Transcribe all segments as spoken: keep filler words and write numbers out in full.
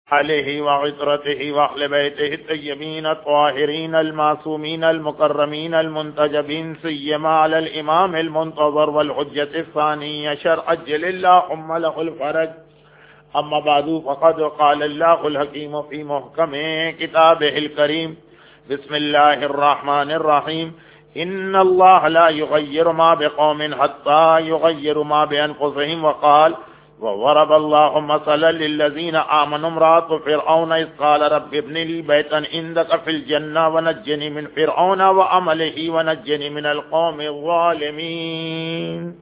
عليه وعطرته وأهل بيته الطيبين الطاهرين المعصومين المكرمين المنتجبين سيما على الإمام المنتظر والحجة الثانية شرع عجل اللهم له الفرج. أما بعد فقد قال الله الحكيم في محكم كتابه الكريم بسم الله الرحمن الرحيم إن الله لا يغير ما بقوم حتى يغير ما بأنفسهم وقال وضرب الله مثلا للذين آمنوا امرأة فرعون إذ قال رب ابن لي بيتا عندك في الجنة ونجني من فرعون وعمله ونجني من القوم الظالمين.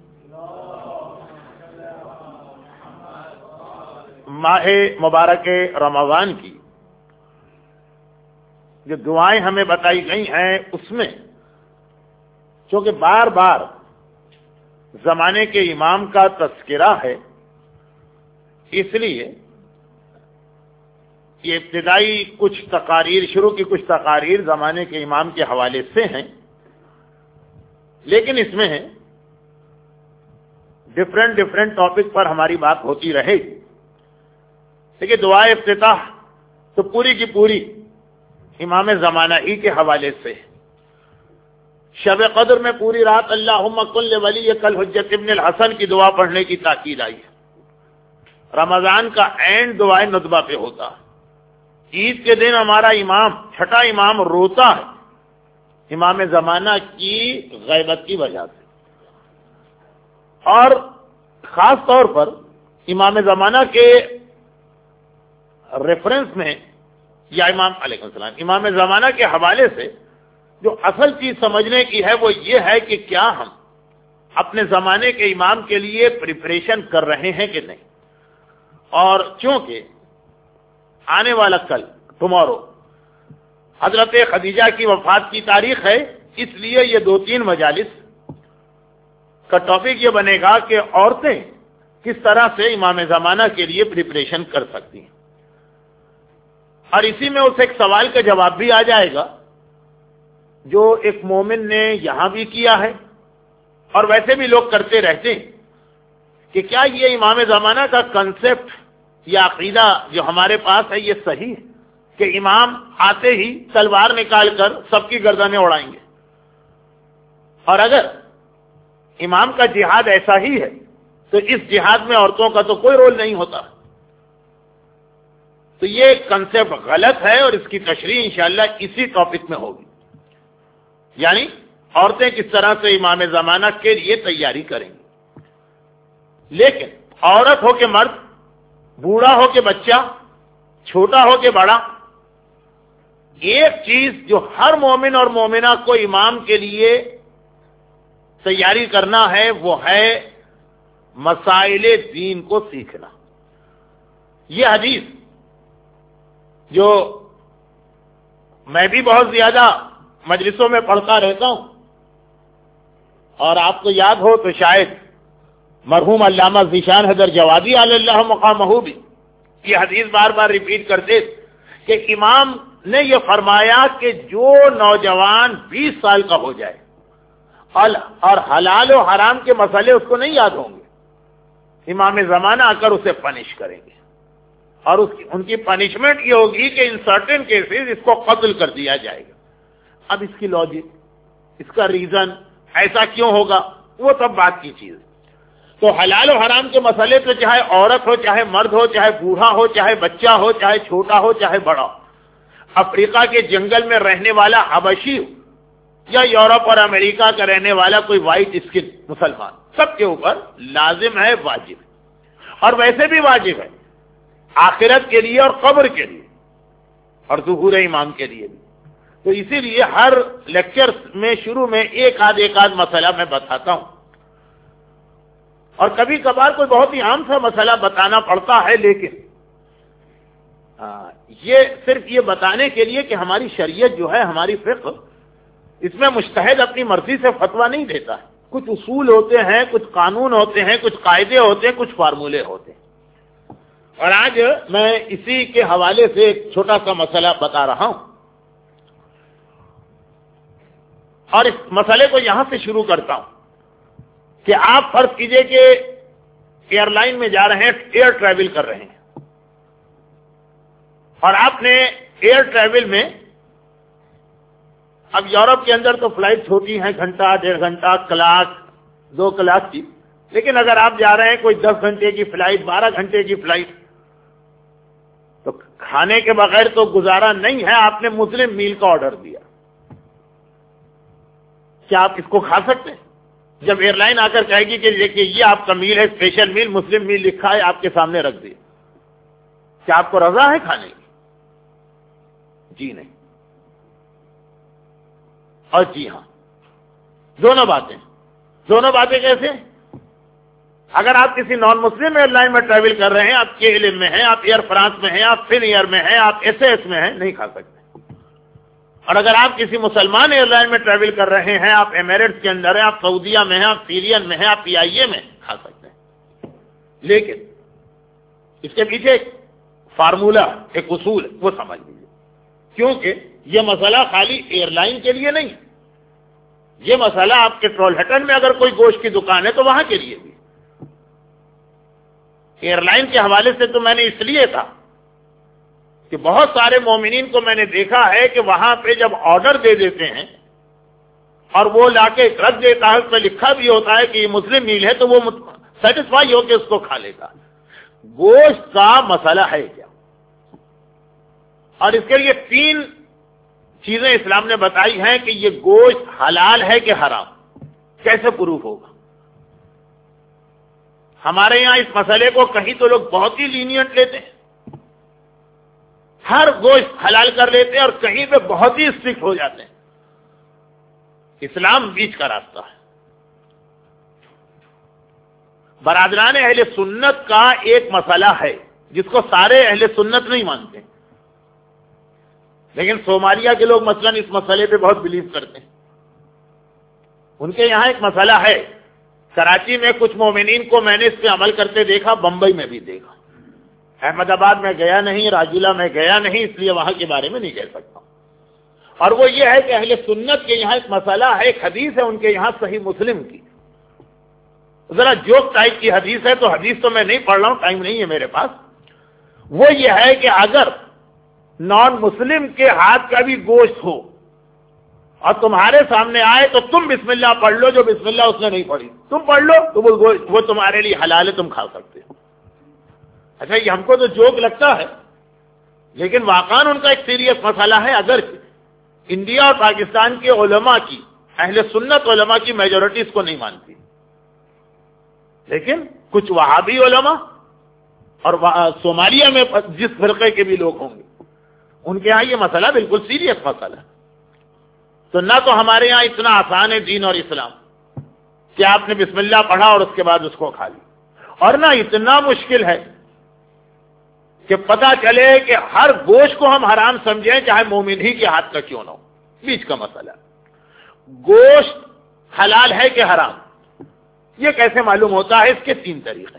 ماہ مبارک رمضان کی جو دعائیں ہمیں بتائی گئی ہیں اس میں چونکہ بار بار زمانے کے امام کا تذکرہ ہے اس لیے یہ ابتدائی کچھ تقاریر شروع کی کچھ تقاریر زمانے کے امام کے حوالے سے ہیں، لیکن اس میں ڈفرینٹ ڈفرینٹ ٹاپک پر ہماری بات ہوتی رہے گی. دیکھیے دعا افتتاح تو پوری کی پوری امام زمانہ ہی کے حوالے سے. شب قدر میں پوری رات اللہم کن لولیک الحجۃ ابن الحسن کی دعا پڑھنے کی تاکید آئی ہے. رمضان کا اینڈ دعائے ندبہ پہ ہوتا. عید کے دن ہمارا امام چھٹا امام روتا ہے امام زمانہ کی غیبت کی وجہ سے، اور خاص طور پر امام زمانہ کے ریفرنس میں یا امام علیہ السلام امام زمانہ کے حوالے سے جو اصل چیز سمجھنے کی ہے وہ یہ ہے کہ کیا ہم اپنے زمانے کے امام کے لیے پریپریشن کر رہے ہیں کہ نہیں. اور چونکہ آنے والا کل ٹمارو حضرت خدیجہ کی وفات کی تاریخ ہے، اس لیے یہ دو تین مجالس کا ٹاپک یہ بنے گا کہ عورتیں کس طرح سے امام زمانہ کے لیے پریپریشن کر سکتی ہیں. اور اسی میں اس ایک سوال کا جواب بھی آ جائے گا جو ایک مومن نے یہاں بھی کیا ہے اور ویسے بھی لوگ کرتے رہتے ہیں کہ کیا یہ امام زمانہ کا کنسپٹ یا عقیدہ جو ہمارے پاس ہے یہ صحیح ہے کہ امام آتے ہی تلوار نکال کر سب کی گردنیں اڑائیں گے. اور اگر امام کا جہاد ایسا ہی ہے تو اس جہاد میں عورتوں کا تو کوئی رول نہیں ہوتا. تو یہ کنسپٹ غلط ہے اور اس کی تشریح انشاءاللہ اسی ٹاپک میں ہوگی، یعنی عورتیں کس طرح سے امام زمانہ کے لیے تیاری کریں گی. لیکن عورت ہو کہ مرد، بوڑھا ہو کہ بچہ، چھوٹا ہو کہ بڑا، ایک چیز جو ہر مومن اور مومنہ کو امام کے لیے تیاری کرنا ہے وہ ہے مسائل دین کو سیکھنا. یہ حدیث جو میں بھی بہت زیادہ مجلسوں میں پڑھتا رہتا ہوں، اور آپ کو یاد ہو تو شاید مرحوم علامہ ذیشان حیدر جوادی علی اللہ مقامہ بھی یہ حدیث بار بار ریپیٹ کرتے کہ امام نے یہ فرمایا کہ جو نوجوان بیس سال کا ہو جائے اور حلال و حرام کے مسئلے اس کو نہیں یاد ہوں گے، امام زمانہ آ کر اسے پنش کریں گے، اور اس کی ان کی پنشمنٹ یہ ہوگی کہ ان سرٹن کیسز اس کو قتل کر دیا جائے گا. اب اس کی لاجک، اس کا ریزن ایسا کیوں ہوگا وہ سب بات کی چیز. تو حلال و حرام کے مسئلے تو چاہے عورت ہو، چاہے مرد ہو، چاہے بوڑھا ہو، چاہے بچہ ہو، چاہے چھوٹا ہو، چاہے بڑا، افریقہ کے جنگل میں رہنے والا حبشی ہو یا یورپ اور امریکہ کا رہنے والا کوئی وائٹ اسکن مسلمان، سب کے اوپر لازم ہے، واجب ہے، اور ویسے بھی واجب ہے آخرت کے لیے اور قبر کے لیے اور ظہور امام کے لیے بھی. تو اسی لیے ہر لیکچر میں شروع میں ایک آدھ ایک آدھ مسئلہ میں بتاتا ہوں، اور کبھی کبھار کوئی بہت ہی عام سا مسئلہ بتانا پڑتا ہے، لیکن یہ صرف یہ بتانے کے لیے کہ ہماری شریعت جو ہے، ہماری فقہ، اس میں مجتہد اپنی مرضی سے فتویٰ نہیں دیتا ہے. کچھ اصول ہوتے ہیں، کچھ قانون ہوتے ہیں، کچھ قاعدے ہوتے ہیں، کچھ فارمولے ہوتے ہیں. اور آج میں اسی کے حوالے سے ایک چھوٹا سا مسئلہ بتا رہا ہوں، اور اس مسئلے کو یہاں سے شروع کرتا ہوں کہ آپ فرض کیجئے کہ ایئر لائن میں جا رہے ہیں، ایئر ٹریول کر رہے ہیں، اور آپ نے ایئر ٹریول میں، اب یورپ کے اندر تو فلائٹ ہوتی ہیں گھنٹہ ڈیڑھ گھنٹہ کلاک دو کلاک کی، لیکن اگر آپ جا رہے ہیں کوئی دس گھنٹے کی فلائٹ بارہ گھنٹے کی فلائٹ، تو کھانے کے بغیر تو گزارا نہیں ہے. آپ نے مسلم میل کا آرڈر دیا، کیا آپ اس کو کھا سکتے ہیں؟ جب ایئر لائن آ کر کہے گی کہ دیکھیے یہ آپ کا میل ہے، اسپیشل میل مسلم میل لکھا ہے، آپ کے سامنے رکھ دیا، کیا آپ کو رضا ہے کھانے کی؟ جی نہیں اور جی ہاں. دونوں باتیں دونوں باتیں کیسے؟ اگر آپ کسی نان مسلم ایئر لائن میں ٹریول کر رہے ہیں، آپ کے علم میں ہیں، آپ ایئر فرانس میں ہیں، آپ فن ایئر میں ہیں، آپ ایس ایس میں ہیں، نہیں کھا سکتے. اور اگر آپ کسی مسلمان ایئر لائن میں ٹریول کر رہے ہیں، آپ ایمریٹس کے اندر ہیں، آپ سعودیہ میں ہیں، آپ سیرین میں ہیں، آپ پی آئی اے میں کھا سکتے ہیں. لیکن اس کے پیچھے ایک فارمولا، ایک اصول ہے، وہ سمجھ لیجیے. کیونکہ یہ مسئلہ خالی ایئر لائن کے لیے نہیں، یہ مسئلہ آپ کے ٹرولہٹن میں اگر کوئی گوشت کی دکان ہے تو وہاں کے لیے بھی. ایئر لائن کے حوالے سے تو میں نے اس لیے تھا کہ بہت سارے مومنین کو میں نے دیکھا ہے کہ وہاں پہ جب آرڈر دے دیتے ہیں اور وہ لا کے رکھ دیتا ہے، اس پہ لکھا بھی ہوتا ہے کہ یہ مسلم میل ہے، تو وہ سیٹسفائی ہو کے اس کو کھا لیتا. گوشت کا مسئلہ ہے کیا؟ اور اس کے لیے تین چیزیں اسلام نے بتائی ہیں کہ یہ گوشت حلال ہے کہ حرام. کیسے پروف ہوگا؟ ہمارے یہاں اس مسئلے کو کہیں تو لوگ بہت ہی لینینٹ لیتے ہیں، ہر گوشت حلال کر لیتے ہیں، اور کہیں پہ بہت ہی اسٹرکٹ ہو جاتے ہیں. اسلام بیچ کا راستہ ہے. برادران اہل سنت کا ایک مسئلہ ہے جس کو سارے اہل سنت نہیں مانتے، لیکن صومالیہ کے لوگ مثلا اس مسئلے پہ بہت بلیو کرتے ہیں. ان کے یہاں ایک مسئلہ ہے، کراچی میں کچھ مومنین کو میں نے اس پہ عمل کرتے دیکھا، بمبئی میں بھی دیکھا. احمد آباد میں گیا نہیں، راجولہ میں گیا نہیں، اس لیے وہاں کے بارے میں نہیں کہہ سکتا. اور وہ یہ ہے کہ اہل سنت کے یہاں ایک مسئلہ ہے، ایک حدیث ہے ان کے یہاں صحیح مسلم کی، ذرا جوک ٹائپ کی حدیث ہے، تو حدیث تو میں نہیں پڑھ رہا ہوں، ٹائم نہیں ہے میرے پاس. وہ یہ ہے کہ اگر نان مسلم کے ہاتھ کا بھی گوشت ہو اور تمہارے سامنے آئے تو تم بسم اللہ پڑھ لو، جو بسم اللہ اس نے نہیں پڑھی تم پڑھ لو، تو وہ گوشت وہ تمہارے لیے حلال ہے، تم کھا سکتے ہو. اچھا یہ ہم کو تو جوک لگتا ہے، لیکن واقعاً ان کا ایک سیریس مسئلہ ہے. اگر انڈیا اور پاکستان کے علماء کی، اہل سنت علماء کی میجورٹی اس کو نہیں مانتی، لیکن کچھ وہابی علماء اور صومالیہ میں جس فرقے کے بھی لوگ ہوں گے، ان کے ہاں یہ مسئلہ بالکل سیریس مسئلہ ہے. تو نہ تو ہمارے یہاں اتنا آسان ہے دین اور اسلام کہ آپ نے بسم اللہ پڑھا اور اس کے بعد اس کو کھا لی، اور نہ اتنا مشکل ہے کہ پتا چلے کہ ہر گوشت کو ہم حرام سمجھیں، چاہے مومن ہی کے ہاتھ کا کیوں نہ ہو. بیچ کا مسئلہ، گوشت حلال ہے کہ حرام، یہ کیسے معلوم ہوتا ہے؟ اس کے تین طریقے،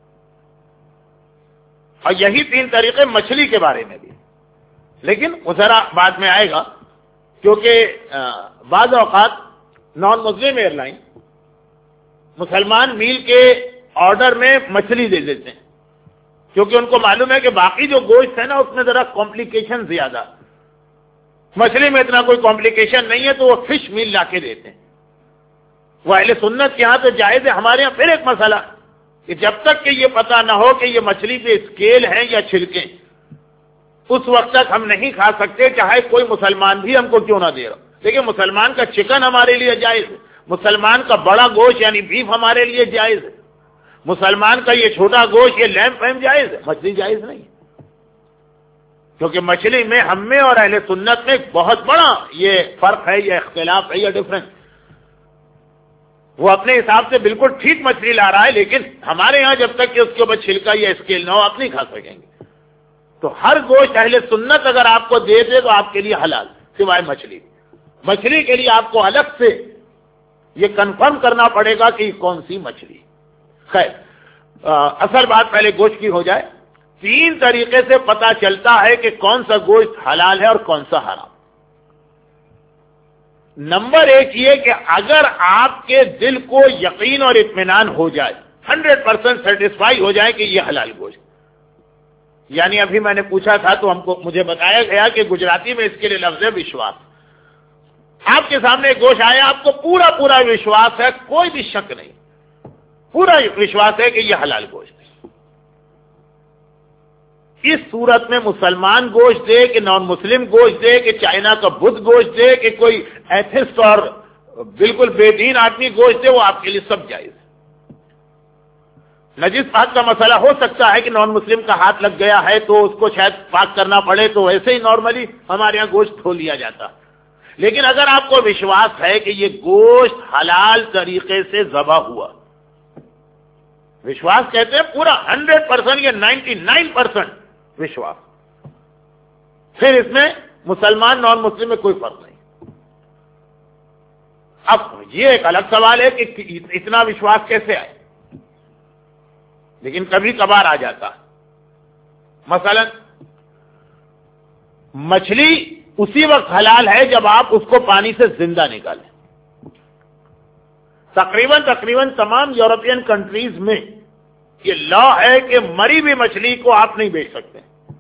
اور یہی تین طریقے مچھلی کے بارے میں بھی، لیکن وہ ذرا بعد میں آئے گا، کیونکہ بعض اوقات نان مسلم ایئر لائن مسلمان میل کے آرڈر میں مچھلی دے دیتے ہیں، کیونکہ ان کو معلوم ہے کہ باقی جو گوشت ہے نا اس میں ذرا کمپلیکیشن زیادہ، مچھلی میں اتنا کوئی کمپلیکیشن نہیں ہے، تو وہ فش میل لا کے دیتے ہیں. وہ اہل سنت کے یہاں تو جائز ہے. ہمارے یہاں پھر ایک مسئلہ کہ جب تک کہ یہ پتا نہ ہو کہ یہ مچھلی پہ اسکیل ہے یا چھلکے، اس وقت تک ہم نہیں کھا سکتے، چاہے کوئی مسلمان بھی ہم کو کیوں نہ دے رہا. لیکن مسلمان کا چکن ہمارے لیے جائز ہے، مسلمان کا بڑا گوشت یعنی بیف ہمارے لیے جائز ہے، مسلمان کا یہ چھوٹا گوشت یہ لیمب فیم جائز ہے، مچھلی جائز نہیں. کیونکہ مچھلی میں ہم میں اور اہل سنت میں بہت بڑا یہ فرق ہے، یہ اختلاف ہے، یہ ڈفرنس. وہ اپنے حساب سے بالکل ٹھیک مچھلی لا رہا ہے، لیکن ہمارے ہاں جب تک کہ اس کے اوپر چھلکا یا اسکیل نہ ہو آپ نہیں کھا سکیں گے. تو ہر گوشت اہل سنت اگر آپ کو دے دے تو آپ کے لیے حلال، سوائے مچھلی. مچھلی کے لیے آپ کو الگ سے یہ کنفرم کرنا پڑے گا کہ کون سی مچھلی. خیر اصل بات پہلے گوشت کی ہو جائے. تین طریقے سے پتا چلتا ہے کہ کون سا گوشت حلال ہے اور کون سا حرام. نمبر ایک یہ کہ اگر آپ کے دل کو یقین اور اطمینان ہو جائے، ہنڈریڈ پرسینٹ سیٹسفائی ہو جائے کہ یہ حلال گوشت، یعنی ابھی میں نے پوچھا تھا تو ہم کو مجھے بتایا گیا کہ گجراتی میں اس کے لیے لفظ ہے وشواس. آپ کے سامنے گوشت آیا, آپ کو پورا پورا وشواس ہے, کوئی بھی شک نہیں, پورا وشواس ہے کہ یہ حلال گوشت ہے. اس صورت میں مسلمان گوشت دے کہ نان مسلم گوشت دے کہ چائنا کا بدھ گوشت دے کہ کوئی ایتھسٹ اور بالکل بے دین آدمی گوشت دے, وہ آپ کے لیے سب جائز ہے. نجس پاک کا مسئلہ ہو سکتا ہے کہ نان مسلم کا ہاتھ لگ گیا ہے تو اس کو شاید پاک کرنا پڑے, تو ویسے ہی نارملی ہمارے یہاں گوشت کھول لیا جاتا. لیکن اگر آپ کو وشواس ہے کہ یہ گوشت حلال طریقے سے ذبح ہوا, وشواس کہتے ہیں پورا ہنڈریڈ پرسینٹ یا نائنٹی نائن پرسینٹ وشواس, پھر اس میں مسلمان نان مسلم میں کوئی فرق نہیں. اب یہ ایک الگ سوال ہے کہ اتنا وشواس کیسے آئے, لیکن کبھی کبھار آ جاتا. مثلا مچھلی اسی وقت حلال ہے جب آپ اس کو پانی سے زندہ نکالیں. تقریباً تقریباً تمام یورپین کنٹریز میں یہ لا ہے کہ مری ہوئی مچھلی کو آپ نہیں بیچ سکتے.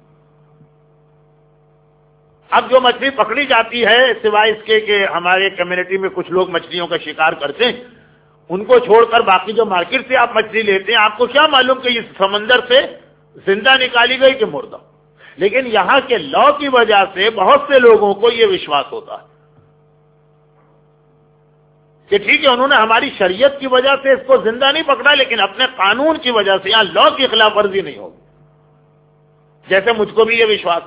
اب جو مچھلی پکڑی جاتی ہے, سوائے اس کے کہ ہمارے کمیونٹی میں کچھ لوگ مچھلیوں کا شکار کرتے ہیں, ان کو چھوڑ کر باقی جو مارکیٹ سے آپ مچھلی لیتے ہیں, آپ کو کیا معلوم کہ یہ سمندر سے زندہ نکالی گئی کہ مردہ. لیکن یہاں کے لا کی وجہ سے بہت سے لوگوں کو یہ وشواس ہوتا ہے کہ ٹھیک ہے انہوں نے ہماری شریعت کی وجہ سے اس کو زندہ نہیں پکڑا, لیکن اپنے قانون کی وجہ سے یہاں لا کی خلاف ورزی نہیں ہوگی. جیسے مجھ کو بھی یہ وشواس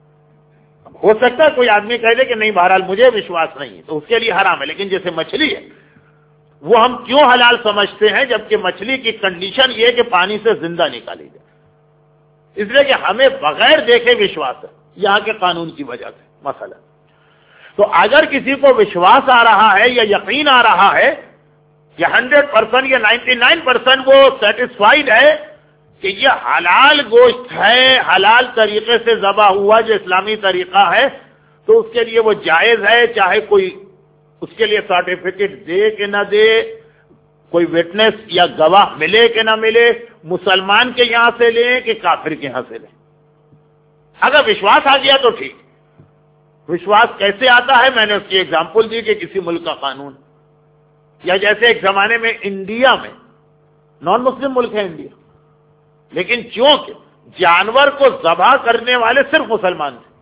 ہو سکتا ہے, کوئی آدمی کہہ دے کہ نہیں بہرحال مجھے وشواس نہیں ہے تو اس کے لیے حرام ہے. لیکن جیسے مچھلی ہے وہ ہم کیوں حلال سمجھتے ہیں جبکہ مچھلی کی کنڈیشن یہ کہ پانی سے زندہ نکالی جائے, اس لیے کہ ہمیں بغیر دیکھے وشواس ہے یہاں کے قانون کی وجہ سے. مثلا تو اگر کسی کو وشواس آ رہا ہے یا یقین آ رہا ہے یا ہنڈریڈ پرسینٹ یا نائنٹی نائن پرسینٹ وہ سیٹسفائیڈ ہے کہ یہ حلال گوشت ہے, حلال طریقے سے ذبح ہوا جو اسلامی طریقہ ہے, تو اس کے لیے وہ جائز ہے, چاہے کوئی اس کے لیے سرٹیفکیٹ دے کہ نہ دے, کوئی وٹنس یا گواہ ملے کہ نہ ملے, مسلمان کے یہاں سے لیں کہ کافر کے یہاں سے لیں. اگر وشواس آ گیا تو ٹھیک. وشواس کیسے آتا ہے, میں نے اس کی ایگزامپل دی کہ کسی ملک کا قانون, یا جیسے ایک زمانے میں انڈیا میں, نان مسلم ملک ہے انڈیا, لیکن چونکہ جانور کو ذبح کرنے والے صرف مسلمان تھے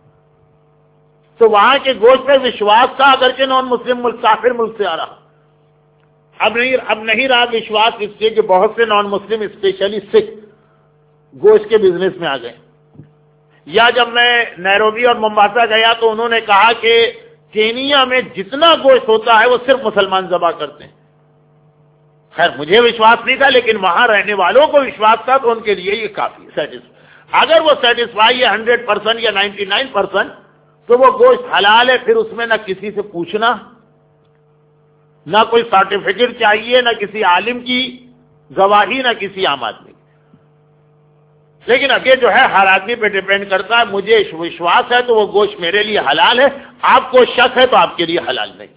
تو وہاں کے گوشت پہ وشواس تھا, اگرچہ نان مسلم ملک کافر ملک سے آ رہا. اب نہیں اب نہیں رہا وشواس, اس لیے کہ بہت سے نان مسلم اسپیشلی سکھ گوشت کے بزنس میں آ گئے. یا جب میں نیروبی اور ممباسا گیا تو انہوں نے کہا کہ کینیا میں جتنا گوشت ہوتا ہے وہ صرف مسلمان ذبح کرتے ہیں. خیر مجھے وشواس نہیں تھا, لیکن وہاں رہنے والوں کو وشواس تھا, تو ان کے لیے یہ کافی سیٹسفائی. اگر وہ سیٹسفائی ہے ہنڈریڈ پرسینٹ یا نائنٹی نائن پرسینٹ تو وہ گوشت حلال ہے. پھر اس میں نہ کسی سے پوچھنا, نہ کوئی سرٹیفکیٹ چاہیے, نہ کسی عالم کی گواہی, نہ کسی عام آدمی. لیکن یہ جو ہے ہر آدمی پہ ڈیپینڈ کرتا ہے. مجھے وشواس ہے تو وہ گوشت میرے لیے حلال ہے, آپ کو شک ہے تو آپ کے لیے حلال نہیں.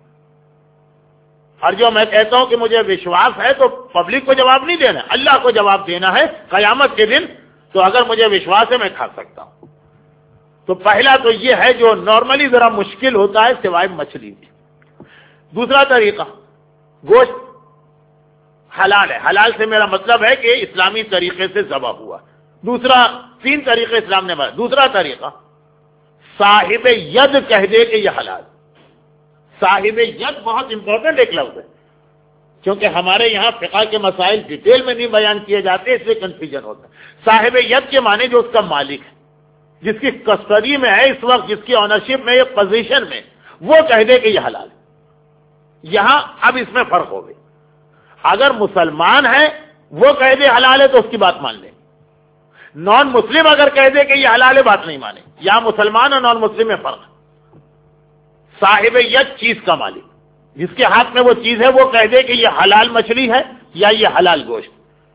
اور جو میں کہتا ہوں کہ مجھے وشواس ہے تو پبلک کو جواب نہیں دینا, اللہ کو جواب دینا ہے قیامت کے دن. تو اگر مجھے وشواس ہے میں کھا سکتا ہوں. تو پہلا تو یہ ہے جو نارملی ذرا مشکل ہوتا ہے سوائے مچھلی کی. دوسرا طریقہ, گوشت حلال ہے. حلال سے میرا مطلب ہے کہ اسلامی طریقے سے ذبح ہوا. دوسرا, تین طریقے اسلام نے بتایا. دوسرا طریقہ صاحب ید کہہ دے کہ یہ حلال. صاحب ید بہت امپورٹنٹ ایک لفظ ہے, کیونکہ ہمارے یہاں فقہ کے مسائل ڈیٹیل میں نہیں بیان کیے جاتے, اس لیے کنفیوژن ہوتا ہے. صاحب ید کے معنی جو اس کا مالک ہے, جس کی کسٹڈی میں ہے اس وقت, جس کی آنرشپ میں, یہ پوزیشن میں, وہ کہہ دے کہ یہ حلال ہے. یہاں اب اس میں فرق ہو گئی. اگر مسلمان ہے وہ کہہ دے حلال ہے تو اس کی بات مان لیں. نان مسلم اگر کہہ دے کہ یہ حلال ہے بات نہیں مانے. یہاں مسلمان اور نان مسلم میں فرق ہے. صاحب ید چیز کا مالک, جس کے ہاتھ میں وہ چیز ہے, وہ کہہ دے کہ یہ حلال مچھلی ہے یا یہ حلال گوشت.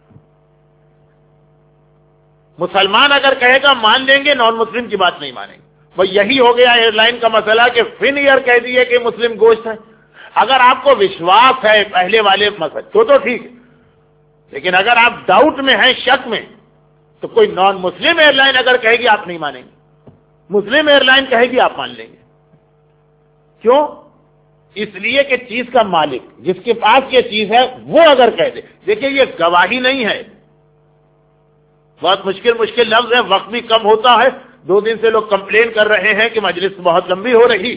مسلمان اگر کہے گا مان لیں گے, نان مسلم کی بات نہیں مانیں گے. وہ یہی ہو گیا ایئر لائن کا مسئلہ کہ فن ایئر کہہ دیے کہ مسلم گوشت ہے. اگر آپ کو وشواس ہے پہلے والے مسئلے تو تو ٹھیک ہے, لیکن اگر آپ ڈاؤٹ میں ہیں, شک میں, تو کوئی نان مسلم ایئر لائن اگر کہے گی آپ نہیں مانیں گے، مسلم ایئر لائن کہے گی آپ مان لیں گے. کیوں؟ اس لیے کہ چیز کا مالک جس کے پاس یہ چیز ہے وہ اگر کہہ دے. دیکھیے یہ گواہی نہیں ہے، بہت مشکل مشکل لفظ ہے، وقت بھی کم ہوتا ہے. دو دن سے لوگ کمپلین کر رہے ہیں کہ مجلس بہت لمبی ہو رہی،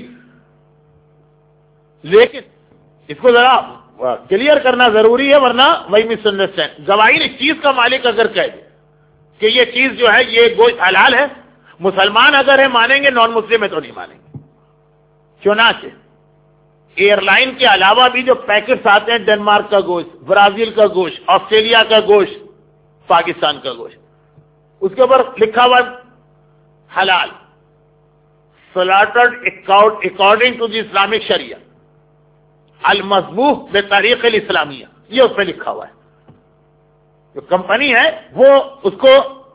لیکن اس کو ذرا کلیئر کرنا ضروری ہے ورنہ وہی مس انڈرسٹینڈ. گواہی نہیں، چیز کا مالک اگر کہہ دے کہ یہ چیز جو ہے یہ گوشت حلال ہے، مسلمان اگر ہے مانیں گے، نان مسلم ہے تو نہیں مانیں گے. چنانچہ ایئر لائن کے علاوہ بھی جو پیکٹس آتے ہیں، ڈنمارک کا گوشت، برازیل کا گوشت، آسٹریلیا کا گوشت، پاکستان کا گوشت، اس کے اوپر لکھا ہوا حلال، slaughtered according to the Islamic sharia, المذبوح بطریق الاسلامیہ، یہ اس پہ لکھا ہوا ہے. جو کمپنی ہے وہ اس کو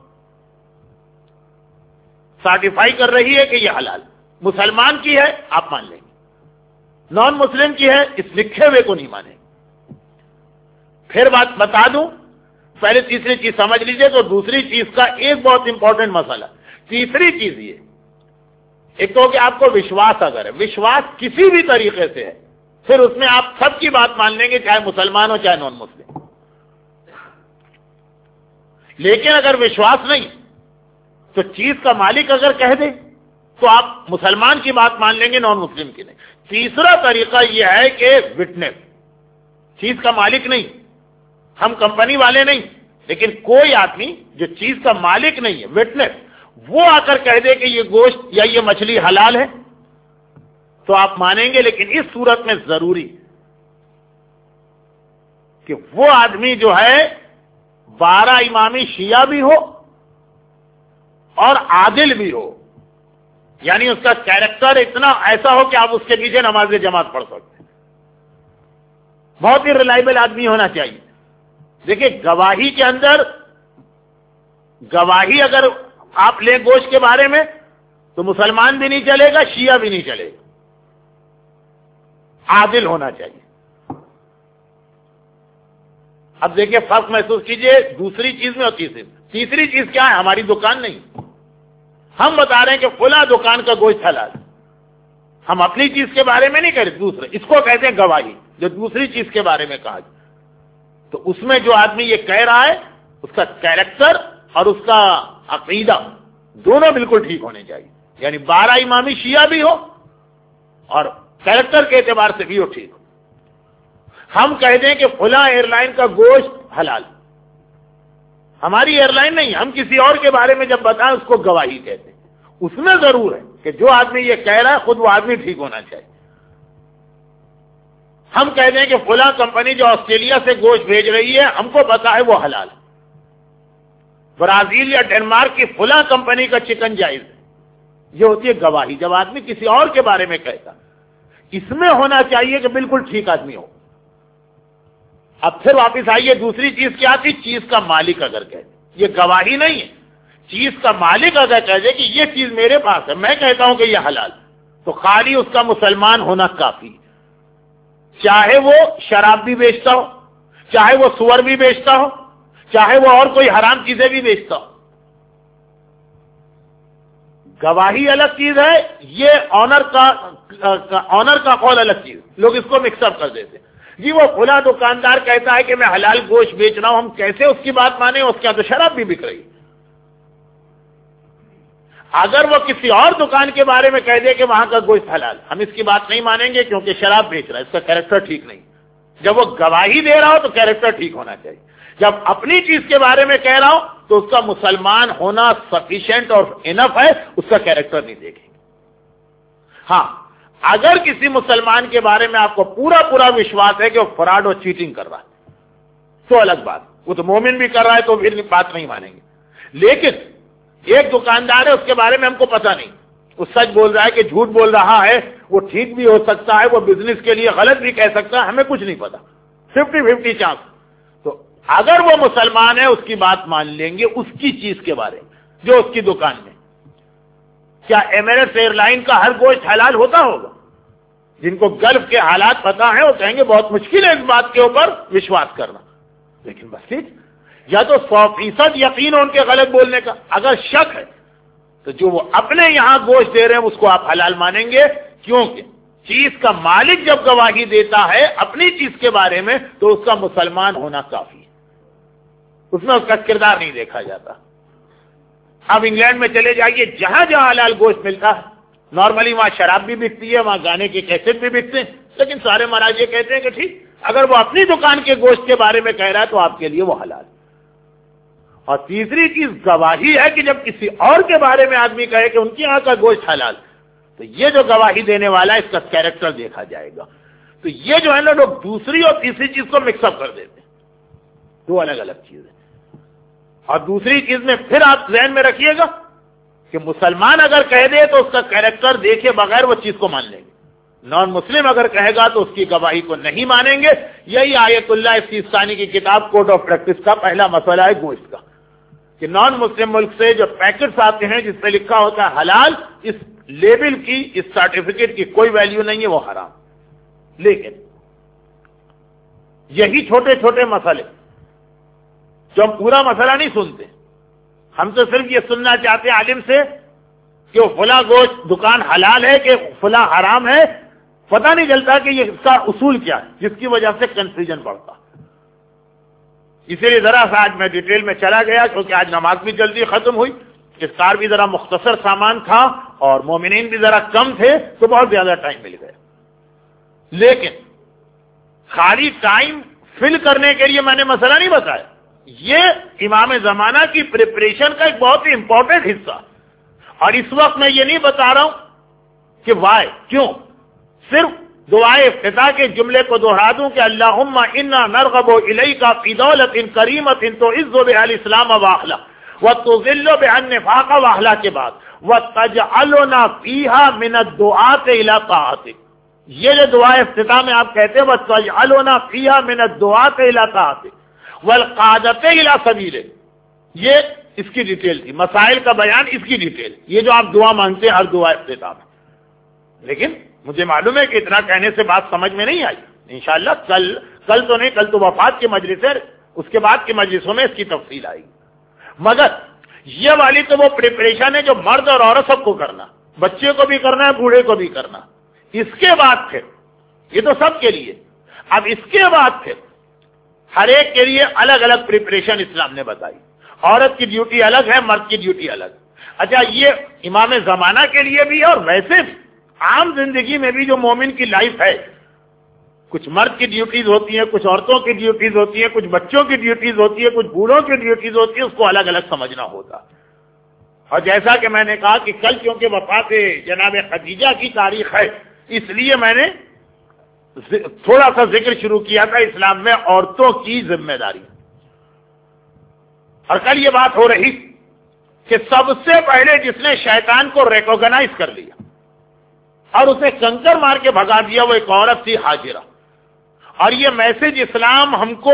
سرٹیفائی کر رہی ہے کہ یہ حلال. مسلمان کی ہے آپ مان لیں گے، نان مسلم کی ہے اس لکھے ہوئے کو نہیں مانیں. پھر بات بتا دوں، پہلے تیسری چیز سمجھ لیجئے تو دوسری چیز کا ایک بہت امپورٹنٹ مسئلہ. تیسری چیز یہ، ایک تو کہ آپ کو وشواس اگر ہے، وشواس کسی بھی طریقے سے ہے، پھر اس میں آپ سب کی بات مان لیں گے، چاہے مسلمان ہو چاہے نان مسلم. لیکن اگر وشواس نہیں تو چیز کا مالک اگر کہہ دے تو آپ مسلمان کی بات مان لیں گے، نان مسلم کی نہیں. تیسرا طریقہ یہ ہے کہ وٹنس، چیز کا مالک نہیں، ہم کمپنی والے نہیں، لیکن کوئی آدمی جو چیز کا مالک نہیں ہے، وٹنس، وہ آ کر کہہ دے کہ یہ گوشت یا یہ مچھلی حلال ہے تو آپ مانیں گے. لیکن اس صورت میں ضروری کہ وہ آدمی جو ہے بارہ امامی شیعہ بھی ہو اور عادل بھی ہو، یعنی اس کا کیریکٹر اتنا ایسا ہو کہ آپ اس کے پیچھے نماز جماعت پڑھ سکتے ہیں. بہت ہی ریلائبل آدمی ہونا چاہیے. دیکھیں گواہی کے اندر، گواہی اگر آپ لیں گوشت کے بارے میں تو مسلمان بھی نہیں چلے گا، شیعہ بھی نہیں چلے گا، عادل ہونا چاہیے. اب دیکھیں فرق محسوس کیجئے دوسری چیز میں اور تیسری. تیسری چیز کیا ہے؟ ہماری دکان نہیں، ہم بتا رہے ہیں کہ فلاں دکان کا گوشت حلال. ہم اپنی چیز کے بارے میں نہیں کہہ رہے، دوسرے، اس کو کہتے ہیں گواہی. جو دوسری چیز کے بارے میں کہا جائے تو اس میں جو آدمی یہ کہہ رہا ہے اس کا کیریکٹر اور اس کا عقیدہ دونوں بالکل ٹھیک ہونے چاہیے. یعنی بارہ امامی شیعہ بھی ہو اور کیریکٹر کے اعتبار سے بھی وہ ٹھیک ہو. ہم کہہ دیں کہ فلاں ایئر لائن کا گوشت حلال، ہماری ایئر لائن نہیں، ہم کسی اور کے بارے میں جب بتائیں اس کو گواہی کہتے ہیں. اس میں ضرور ہے کہ جو آدمی یہ کہہ رہا ہے خود وہ آدمی ٹھیک ہونا چاہیے. ہم کہہ دیں کہ فلاں کمپنی جو آسٹریلیا سے گوشت بھیج رہی ہے ہم کو پتا ہے وہ حلال، برازیل یا ڈنمارک کی فلاں کمپنی کا چکن جائز ہے. یہ ہوتی ہے گواہی جب آدمی کسی اور کے بارے میں کہتا. اس میں ہونا چاہیے کہ بالکل ٹھیک آدمی ہو. اب پھر واپس آئیے، دوسری چیز کیا تھی؟ چیز کا مالک اگر کہے، یہ گواہی نہیں ہے، چیز کا مالک اگر کہہ دے کہ یہ چیز میرے پاس ہے، میں کہتا ہوں کہ یہ حلال، تو خالی اس کا مسلمان ہونا کافی. چاہے وہ شراب بھی بیچتا ہو، چاہے وہ سور بھی بیچتا ہو، چاہے وہ اور کوئی حرام چیزیں بھی بیچتا ہو. گواہی الگ چیز ہے، یہ آنر کا آنر کا قول الگ چیز. لوگ اس کو مکس اپ کر دیتے ہیں. جی وہ فلاں دکاندار کہتا ہے کہ میں حلال گوشت بیچ رہا ہوں، ہم کیسے اس کی بات مانیں؟ اس کے یہاں تو شراب بھی بک رہی. اگر وہ کسی اور دکان کے بارے میں کہہ دے کہ وہاں کا گوشت حلال، ہم اس کی بات نہیں مانیں گے کیونکہ شراب بیچ رہا ہے، اس کا کیریکٹر ٹھیک نہیں. جب وہ گواہی دے رہا ہو تو کیریکٹر ٹھیک ہونا چاہیے. جب اپنی چیز کے بارے میں کہہ رہا ہو تو اس کا مسلمان ہونا سفیشینٹ اور انف ہے، اس کا کیریکٹر نہیں دیکھیں گے. ہاں اگر کسی مسلمان کے بارے میں آپ کو پورا پورا وشواس ہے کہ وہ فراڈ اور چیٹنگ کر رہا ہے تو الگ بات، وہ تو مومن بھی کر رہا ہے تو پھر بات نہیں مانیں گے. لیکن ایک دکاندار ہے اس کے بارے میں ہم کو پتا نہیں، وہ سچ بول رہا ہے کہ جھوٹ بول رہا ہے، وہ ٹھیک بھی ہو سکتا ہے، وہ بزنس کے لیے غلط بھی کہہ سکتا ہے، ہمیں کچھ نہیں پتا، ففٹی ففٹی چانس. تو اگر وہ مسلمان ہے اس کی بات مان لیں گے اس کی چیز کے بارے میں جو اس کی دکان میں. کیا ایمریٹس ایئر لائن کا ہر گوشت حلال ہوتا ہوگا؟ جن کو گلف کے حالات پتا ہیں وہ کہیں گے بہت مشکل ہے اس بات کے اوپر وشواس کرنا. لیکن بس ٹھیک، یا تو سو فیصد یقین ہے ان کے غلط بولنے کا. اگر شک ہے تو جو وہ اپنے یہاں گوشت دے رہے ہیں اس کو آپ حلال مانیں گے, کیونکہ چیز کا مالک جب گواہی دیتا ہے اپنی چیز کے بارے میں تو اس کا مسلمان ہونا کافی ہے, اس میں اس کا کردار نہیں دیکھا جاتا. اب انگلینڈ میں چلے جائیے, جہاں جہاں حلال گوشت ملتا ہے, نارملی وہاں شراب بھی بکتی ہے, وہاں گانے کے کیسٹ بھی بکتے ہیں, لیکن سارے مہاراج یہ کہتے ہیں کہ ٹھیک, اگر وہ اپنی دکان کے گوشت کے بارے میں کہہ رہا ہے تو آپ کے لیے وہ حلال. اور تیسری چیز گواہی ہے کہ جب کسی اور کے بارے میں آدمی کہے کہ ان کی یہاں کا گوشت حلال, تو یہ جو گواہی دینے والا ہے اس کا کیریکٹر دیکھا جائے گا. تو یہ جو ہے نا لوگ دوسری اور تیسری چیز کو مکس اپ کر دیتے ہیں, دو الگ الگ چیزیں. اور دوسری چیز میں پھر آپ ذہن میں رکھیے گا کہ مسلمان اگر کہہ دے تو اس کا کیریکٹر دیکھے بغیر وہ چیز کو مان لیں گے, نان مسلم اگر کہے گا تو اس کی گواہی کو نہیں مانیں گے. یہی آیت اللہ سیستانی کی کتاب کوڈ آف پریکٹس کا پہلا مسئلہ ہے گوشت کا, کہ نان مسلم ملک سے جو پیکٹس آتے ہیں جس پہ لکھا ہوتا ہے حلال, اس لیبل کی, اس سرٹیفکیٹ کی کوئی ویلیو نہیں ہے, وہ حرام. لیکن یہی چھوٹے چھوٹے مسئلے جو ہم پورا مسئلہ نہیں سنتے, ہم تو صرف یہ سننا چاہتے ہیں عالم سے کہ وہ فلاں گوشت دکان حلال ہے کہ فلاں حرام ہے, پتہ نہیں چلتا کہ یہ اس کا اصول کیا ہے, جس کی وجہ سے کنفیوژن بڑھتا. اسی لیے ذرا سا آج میں ڈیٹیل میں چلا گیا کیونکہ آج نماز بھی جلدی ختم ہوئی, افطار بھی ذرا مختصر سامان تھا اور مومنین بھی ذرا کم تھے تو بہت زیادہ ٹائم مل گیا. لیکن خالی ٹائم فل کرنے کے لیے میں نے مسئلہ نہیں بتایا, یہ امام زمانہ کی پریپریشن کا ایک بہت ہی امپورٹنٹ حصہ. اور اس وقت میں یہ نہیں بتا رہا ہوں کہ وائی کیوں, صرف دعائے افتتاح کے جملے کو دوہرا دوں کہ اللہم انا نرغب الیک فی دولت کریمت تعز بها الاسلام واہلہ وتذل بها النفاق واہلہ کے بعد وتجعلنا فیها من الدعاة الی طاعتک. یہ جو دعائے افتتاح میں آپ کہتے ہیں وتجعلنا فیها من الدعاة الی طاعتک والقادۃ الی سبیلک, یہ اس کی ڈیٹیل تھی, مسائل کا بیان اس کی ڈیٹیل, یہ جو آپ دعا مانگتے ہیں ہر دعا افتتاح میں. لیکن مجھے معلوم ہے کہ اتنا کہنے سے بات سمجھ میں نہیں آئی. انشاءاللہ کل کل تو نہیں, کل تو وفات کی مجلس ہے, اس کے بعد کی مجلسوں میں اس کی تفصیل آئے گی. مگر یہ والی تو وہ پریپریشن ہے جو مرد اور عورت سب کو کرنا, بچے کو بھی کرنا ہے, بوڑھے کو بھی کرنا. اس کے بعد پھر یہ تو سب کے لیے, اب اس کے بعد پھر ہر ایک کے لیے الگ الگ پریپریشن اسلام نے بتائی. عورت کی ڈیوٹی الگ ہے, مرد کی ڈیوٹی الگ. اچھا, یہ امام زمانہ کے لیے بھی اور ویسے بھی عام زندگی میں بھی جو مومن کی لائف ہے, کچھ مرد کی ڈیوٹیز ہوتی ہیں, کچھ عورتوں کی ڈیوٹیز ہوتی ہیں, کچھ بچوں کی ڈیوٹیز ہوتی ہے, کچھ بوڑھوں کی ڈیوٹیز ہوتی ہے, اس کو الگ الگ سمجھنا ہوتا. اور جیسا کہ میں نے کہا کہ کل کیونکہ وفات جناب خدیجہ کی تاریخ ہے, اس لیے میں نے تھوڑا سا ذکر شروع کیا تھا اسلام میں عورتوں کی ذمہ داری. اور کل یہ بات ہو رہی کہ سب سے پہلے جس نے شیطان کو ریکوگنائز کر لیا اور اسے کنکر مار کے بھگا دیا وہ ایک عورت تھی, حاجرہ. اور یہ میسج اسلام ہم کو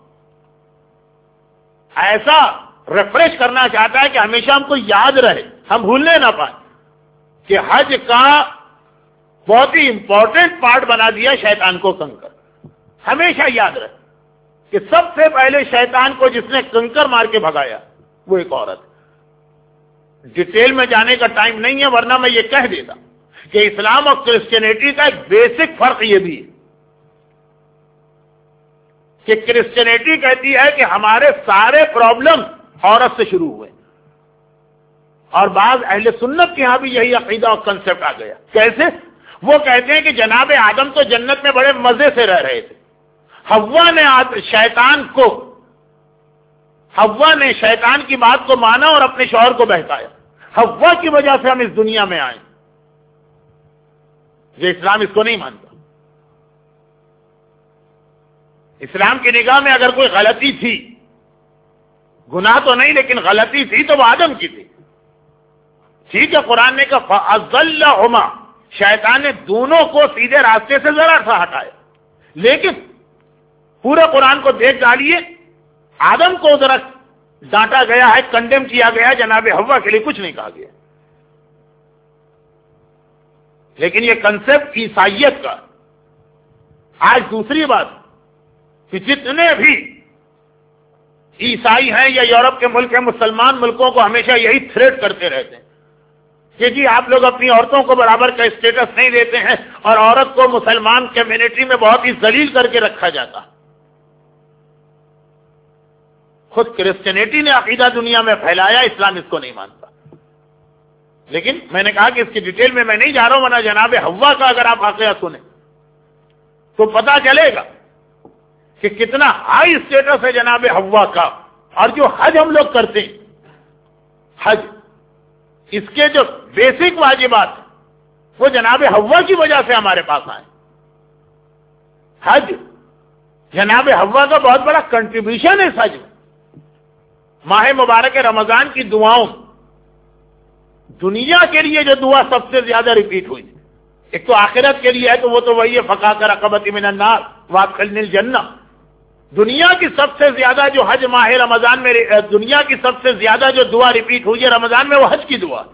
ایسا ریفریش کرنا چاہتا ہے کہ ہمیشہ ہم کو یاد رہے, ہم بھولنے نہ پائیں کہ حج کا بہت ہی امپورٹنٹ پارٹ بنا دیا شیطان کو کنکر. ہمیشہ یاد رہے کہ سب سے پہلے شیطان کو جس نے کنکر مار کے بھگایا وہ ایک عورت. ڈیٹیل میں جانے کا ٹائم نہیں ہے, ورنہ میں یہ کہہ دیتا کہ اسلام اور کرسچینٹی کا ایک بیسک فرق یہ بھی ہے کہ کرسچینٹی کہتی ہے کہ ہمارے سارے پرابلم عورت سے شروع ہوئے, اور بعض اہل سنت کے یہاں بھی یہی عقیدہ اور کنسپٹ آ گیا. کیسے؟ وہ کہتے ہیں کہ جناب آدم تو جنت میں بڑے مزے سے رہ رہے تھے, حوا نے شیطان کو حوا نے شیطان کی بات کو مانا اور اپنے شوہر کو بہکایا, حوا کی وجہ سے ہم اس دنیا میں آئے. یہ اسلام اس کو نہیں مانتا. اسلام کی نگاہ میں اگر کوئی غلطی تھی, گناہ تو نہیں لیکن غلطی تھی, تو وہ آدم کی تھی. ٹھیک ہے, قرآن نے کہا فَأَضَلَّهُمَا, شیطان نے دونوں کو سیدھے راستے سے ذرا سا ہٹایا. لیکن پورے قرآن کو دیکھ ڈالیے, آدم کو ذرا ڈانٹا گیا ہے, کنڈیم کیا گیا, جناب حوا کے لیے کچھ نہیں کہا گیا. لیکن یہ کنسپٹ عیسائیت کا. آج دوسری بات کہ جتنے بھی عیسائی ہیں یا یورپ کے ملک ہیں، مسلمان ملکوں کو ہمیشہ یہی تھریٹ کرتے رہتے ہیں کہ جی آپ لوگ اپنی عورتوں کو برابر کا اسٹیٹس نہیں دیتے ہیں، اور عورت کو مسلمان کمیونٹی میں بہت ہی ذلیل کر کے رکھا جاتا۔ خود کرسچینٹی نے عقیدہ دنیا میں پھیلایا، اسلام اس کو نہیں مانتا۔ لیکن میں نے کہا کہ اس کی ڈیٹیل میں میں نہیں جا رہا ہوں، ورنہ جناب حوا کا اگر آپ واقعہ سنیں تو پتا چلے گا کہ کتنا ہائی اسٹیٹس ہے جناب حوا کا۔ اور جو حج ہم لوگ کرتے ہیں، حج، اس کے جو بیسک واجبات وہ جناب حوا کی وجہ سے ہمارے پاس آئے۔ حج جناب حوا کا بہت بڑا کنٹریبیوشن ہے۔ حج ماہ مبارک رمضان کی دعاؤں، دنیا کے لیے جو دعا سب سے زیادہ ریپیٹ ہوئی، ایک تو آخرت کے لیے ہے تو وہ تو وہی ہے فقاک رقبۃ من النار وادخلنی الجنہ۔ دنیا کی سب سے زیادہ جو حج ماہ رمضان میں، دنیا کی سب سے زیادہ جو دعا ریپیٹ ہوئی ہے رمضان میں، وہ حج کی دعا۔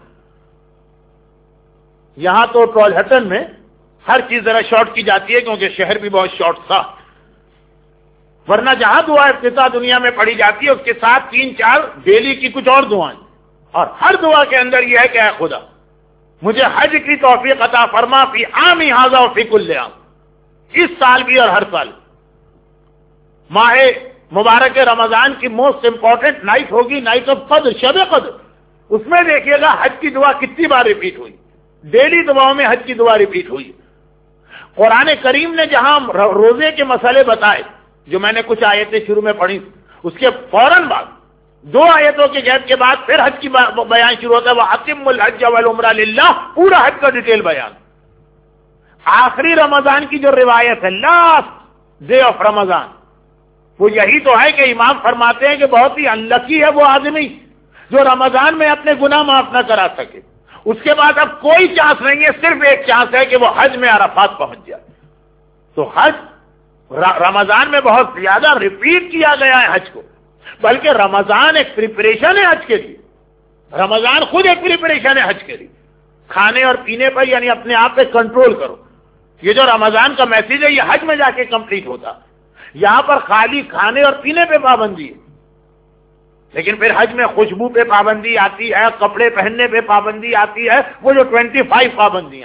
یہاں تو ٹرول ہٹن میں ہر چیز ذرا شارٹ کی جاتی ہے کیونکہ شہر بھی بہت شارٹ تھا، ورنہ جہاں دعا افتتاح دنیا میں پڑھی جاتی ہے اس کے ساتھ تین چار ڈیلی کی کچھ اور دعائیں، اور ہر دعا کے اندر یہ ہے کہ اے خدا مجھے حج کی توفیق عطا فرما فی عامی ھذا و فی کل عام، اس سال بھی اور ہر سال۔ ماہ مبارک رمضان کی موسٹ امپورٹنٹ نائٹ ہوگی نائٹ آف قدر، شب قدر، اس میں دیکھیے گا حج کی دعا کتنی بار ریپیٹ ہوئی، ڈیلی دعاؤں میں حج کی دعا ریپیٹ ہوئی۔ قرآن کریم نے جہاں روزے کے مسئلے بتائے، جو میں نے کچھ آیتیں شروع میں پڑھی، اس کے فوراً بعد دو آیتوں کے گیپ کے بعد پھر حج کی بیان شروع ہوتا ہے، وَأَتِمُّ الْحَجَّ وَالْعُمْرَةَ لِلَّهِ، پورا حج کا ڈیٹیل بیان۔ آخری رمضان کی جو روایت ہے، لاسٹ ڈے آف رمضان، وہ یہی تو ہے کہ امام فرماتے ہیں کہ بہت ہی انلکی ہے وہ آدمی جو رمضان میں اپنے گناہ معاف نہ کرا سکے۔ اس کے بعد اب کوئی چانس نہیں ہے، صرف ایک چانس ہے کہ وہ حج میں عرفات پہنچ جائے۔ تو حج رمضان میں بہت زیادہ ریپیٹ کیا گیا ہے حج کو، بلکہ رمضان ایک پریپریشن ہے حج کے لیے، رمضان خود ایک پریپریشن ہے حج کے لیے۔ کھانے اور پینے پر یعنی اپنے آپ پہ کنٹرول کرو، یہ جو رمضان کا میسج ہے یہ حج میں جا کے کمپلیٹ ہوتا۔ یہاں پر خالی کھانے اور پینے پہ پابندی ہے، لیکن پھر حج میں خوشبو پہ پابندی آتی ہے، کپڑے پہننے پہ پابندی آتی ہے، وہ جو ٹوینٹی فائیو پابندیاں۔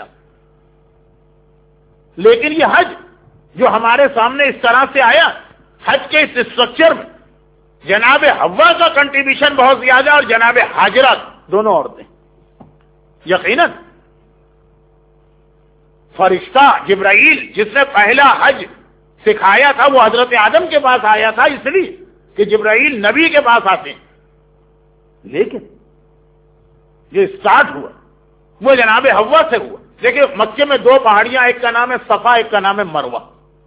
لیکن یہ حج جو ہمارے سامنے اس طرح سے آیا، حج کے اس اسٹرکچر میں جناب حوا کا کنٹریبیوشن بہت زیادہ، اور جناب حاجرہ دونوں عورتیں۔ یقیناً فرشتہ جبرائیل جس نے پہلا حج سکھایا تھا وہ حضرت آدم کے پاس آیا تھا، اس لیے کہ جبرائیل نبی کے پاس آتے ہیں، لیکن یہ اسٹارٹ ہوا وہ جناب حوا سے ہوا۔ دیکھیں مکے میں دو پہاڑیاں، ایک کا نام ہے صفا، ایک کا نام ہے مروہ،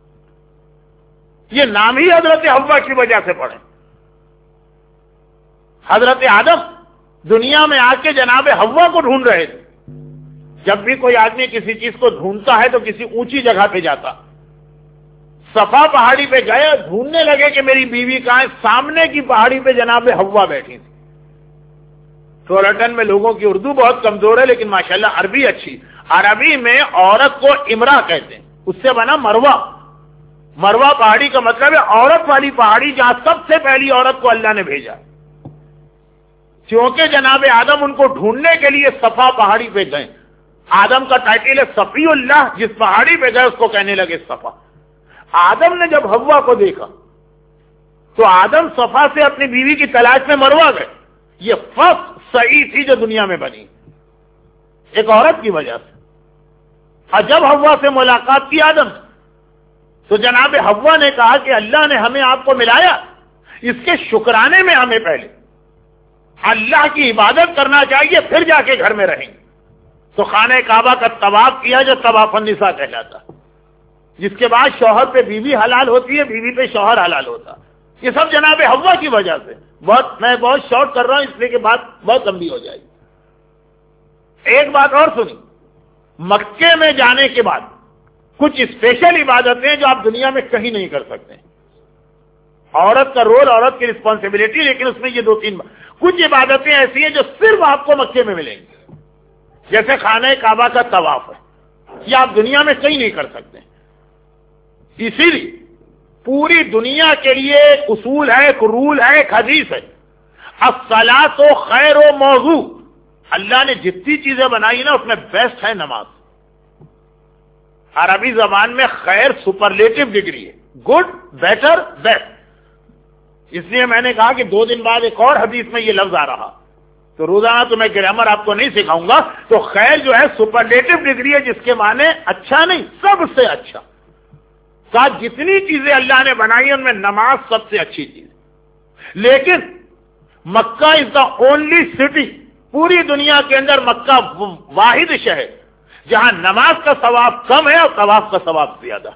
یہ نام ہی حضرت حوا کی وجہ سے پڑے۔ حضرت آدم دنیا میں آ کے جناب حوا کو ڈھونڈ رہے تھے۔ جب بھی کوئی آدمی کسی چیز کو ڈھونڈتا ہے تو کسی اونچی جگہ پہ جاتا، صفا پہاڑی پہ گئے، ڈھونڈنے لگے کہ میری بیوی کہاں ہے، سامنے کی پہاڑی پہ جناب حوا بیٹھی تھی۔ ٹورٹن میں لوگوں کی اردو بہت کمزور ہے لیکن ماشاءاللہ عربی اچھی۔ عربی میں عورت کو امرا کہتے ہیں، اس سے بنا مروہ۔ مروہ پہاڑی کا مطلب ہے عورت والی پہاڑی، جہاں سب سے پہلی عورت کو اللہ نے بھیجا۔ کیونکہ جناب آدم ان کو ڈھونڈنے کے لیے صفا پہاڑی پہ گئے۔ آدم کا ٹائٹل ہے صفی اللہ، جس پہاڑی پہ گئے اس کو کہنے لگے صفا۔ آدم نے جب حوا کو دیکھا تو آدم صفا سے اپنی بیوی کی تلاش میں مروہ گئے۔ یہ فرسٹ صحیح تھی جو دنیا میں بنی ایک عورت کی وجہ سے۔ اور جب حوا سے ملاقات کی آدم تو جناب حوا نے کہا کہ اللہ نے ہمیں آپ کو ملایا، اس کے شکرانے میں ہمیں پہلے اللہ کی عبادت کرنا چاہیے، پھر جا کے گھر میں رہیں گے۔ تو خانہ کعبہ کا طواف کیا جو طواف النساء کہلاتا، جس کے بعد شوہر پہ بیوی حلال ہوتی ہے، بیوی پہ شوہر حلال ہوتا۔ یہ سب جناب حوا کی وجہ سے۔ بہت میں بہت شارٹ کر رہا ہوں اس لیے کہ بات بہت لمبی ہو جائے گی۔ ایک بات اور سنی، مکے میں جانے کے بعد کچھ اسپیشل عبادتیں جو آپ دنیا میں کہیں نہیں کر سکتے۔ عورت کا رول، عورت کی رسپانسبلٹی، لیکن اس میں یہ دو تین کچھ عبادتیں ایسی ہیں جو صرف آپ کو مکے میں ملیں گی، جیسے خانہ کعبہ کا طواف ہے، یہ آپ دنیا میں کہیں نہیں کر سکتے۔ اسی لیے پوری دنیا کے لیے ایک اصول ہے، ایک رول ہے، ایک حدیث ہے، الصلاۃ خیر و موضوع. اللہ نے جتنی چیزیں بنائی نا اس میں بیسٹ ہے نماز. عربی زبان میں خیر سپرلیٹو ڈگری ہے، گڈ، بیٹر، بیسٹ. اس لیے میں نے کہا کہ دو دن بعد ایک اور حدیث میں یہ لفظ آ رہا، تو روزانہ تو میں گرامر آپ کو نہیں سکھاؤں گا. تو خیر جو ہے سپرلیٹو ڈگری ہے، جس کے معنی اچھا نہیں، سب سے اچھا. ساتھ جتنی چیزیں اللہ نے بنائی ان میں نماز سب سے اچھی چیز. لیکن مکہ از دا اونلی سٹی، پوری دنیا کے اندر مکہ واحد شہر جہاں نماز کا ثواب کم ہے اور طواف کا ثواب زیادہ.